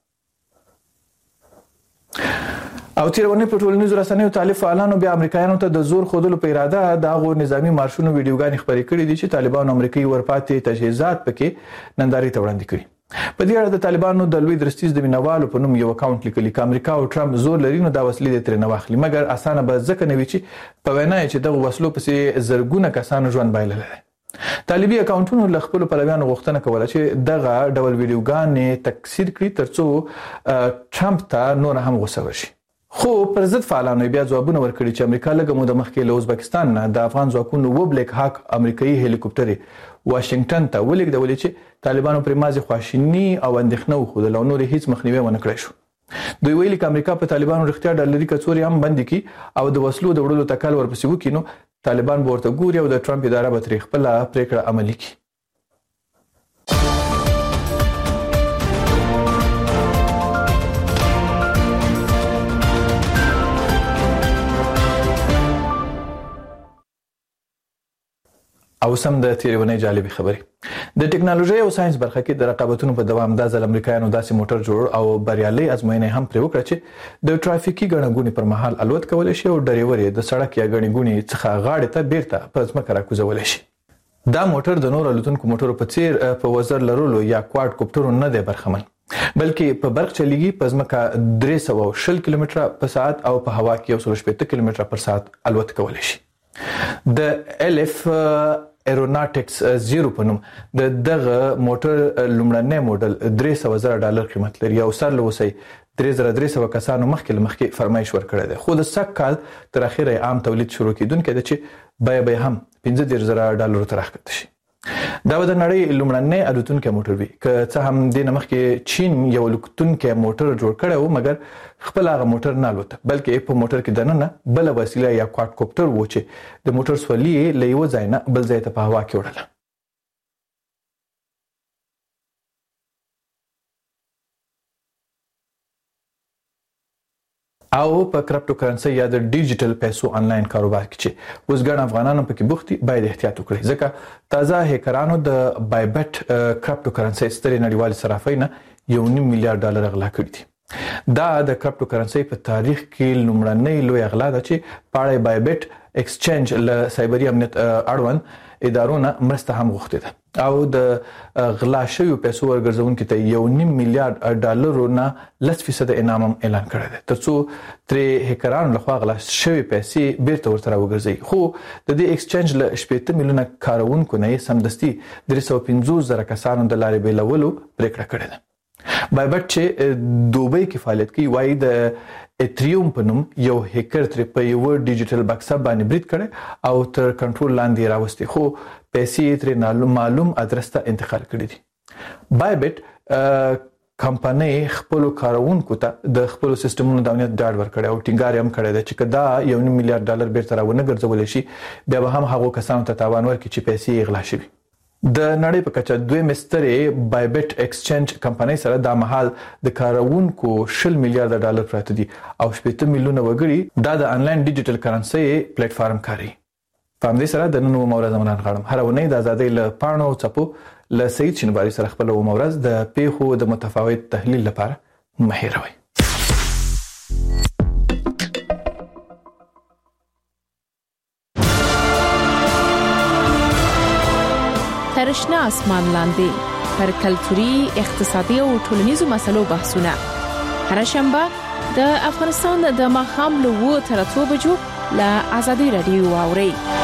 Speaker 11: او تیرونه په ټولنیزو رسنیو طالب فعالانو بیا امریکایانو ته د زور خودلو په اراده دغه نظامی مارشونو ویډیوګانې خبرې کړې دي چې طالبانو امریکایي ورپاتې تجهیزات پکې نندارې ته وړاندې کړي. په دې اړه د طالبانو د لوی درستیز د مینوالو په نوم یو اکاونټ لیکلی چې امریکا او ټرمپ زور لري نو دا وسلې د تر نه واخلي مګر اسانه به ځکه نه وي چې په وینا چې دغه وسلو پسې زرګونه کسانو ژوند بایلل. طالبي اکاونټونو له خپل پلویانو غوښتنه کوله چې دغه ډول ویډیوګانې تکثیر کړي ترڅو ټرمپ ته نور هم غوسه ورشي. خو پر ضد فعالانو بیا ځوابونه ورکړي چې امریکا لږ موده مخکې له ازبکستان نه د افغان ځواکونو وبلیک هاک امریکایي هلیکوپټر واشنگټن ته ولیږدولې چې طالبانو پر مازی خواشینی او اندېښنه وښودله او نور هیڅ مخنیوي ونه کړی شو. دوی ویلي چې امریکا په طالبانو رښتیا ډالري کڅوړې هم بند کړي او د وسلو د وړلو تکل ورپسې وکړي نو طالبان به ورته ګوري او د ټرمپ اداره به ترې خپله پریکړه عملي کړي. او سم د تیرونې جالبي خبري د ټکنالوژي او ساينس برخه کې د رقابتونو په دوام د ځل امریکایانو داسې موټر جوړ او بریالي ازموینه هم پرې وکړه چې د ټرافیکي ګڼګونې پر مهال الوت کولای شي او ډرایور د سړک یا ګڼګونې څخه غاړې ته بیرته په ځمکه راکوزولای شي. دا موټر د نور الوتونکو موټرو په څیر په وزر لرلو یا کواد کوپټرو نه دی برخمن بلکې په برق چلیږي په ځمکه 320 کیلومتره په ساعت او په هوا کې 180 کیلومتره پر ساعت الوت کولای شي. د الف ایروناټکس 0 په نوم د دغه موټر لومړنی موډل $300,000 قیمت لري او سر لوسي 3300 کسانو مخکې فرمایش ورکړی دی خو د سږ کال تر اخره عام تولید شروع کیدونکې ده چې بیه هم $15,000 ته راښکته شي. دا د نړۍ لومړنی الوتونکی موټر وي که څه هم د مخکې چین یو الوتونکی موټر جوړ کړی و مګر خپل هغه موټر نه الوته بلکې په موټر کې دننه بل وسیله یا کواد کوپټر و چې د موټر سولې له یو ځای نه بل ځای ته په هوا کې وړله. او په کرپټو کرنسي یا د ډیجیټل پیسو انلاین کاروبار کې چې اوس ګڼ افغانانو پکې بوختي باید احتیاط وکړي ځکه تازه هکرانو د بایبټ کرپټو کرنسي ستري نړیوال صرافۍ نه $1.5 میلیارډ غلا کړي دي. دا د کرپټو کرنسي په تاریخ کې لومړنۍ لوی غلا ده چې پاړې بایبټ ایکسچینج له سایبري امنیت اړوند ادارونه مرسته هم غوښتي ده او د غلا شویو پیسو ورګرځونکو ته $1.5 میلیارډ نه 10% انعام اعلان کړی دی ترڅو ترې هکرانو لخوا غلا شوی پیسې بیرته ورته راوګرځي. خو د دې ایکسچینج له 80 میلیونه کارونکو نه سمدستي 350,000 کسانو د لارې بیلولو پریکړه کړې ده. بایبټ چې دوبۍ کې فعالیت کوي وایي د اتریوم په نوم یو هکر تر په یو ډیجیټل بکسه باندې برید کړي او تر کنټرول لاندې راوستي خو پیسې تر معلوم ادرس ته انتقال کړي دي. بایبټ کمپنۍ خپل کارونکو ته د خپل سیستمونو د امنیت ډاډ ورکړي او ټینګار هم کړی دی چې کدا $1 میلیارډ بیرته راونه ګرځول شي بیا به هم هغه کسانو ته تاوان ورکړي چې پیسې غلا شي. د نړۍ په کچه دوه مسترې بایبټ ایکسچینج کمپنۍ سره د مهال د کارونکو $10 میلیارډ پراته دي او 8 میلیونه وګړي د انلاین ډیجیټل کرنسي پلیټ فارم کاروي. په همدې سره د نن مورز زمونږ غړم هر ونې د آزادۍ له پاڼو چپو له سید شینواری سره خپل مورز د پیښو د متفاوت تحلیل لپاره مهیروي.
Speaker 6: ترشنا اسمان لاندې پر کلتوري، اقتصادي او ټولنیزو مسلو بحثونه هر شنبه د افغانستان د ماښام له 2 تر 3 بجو له آزادۍ رادیو واوري.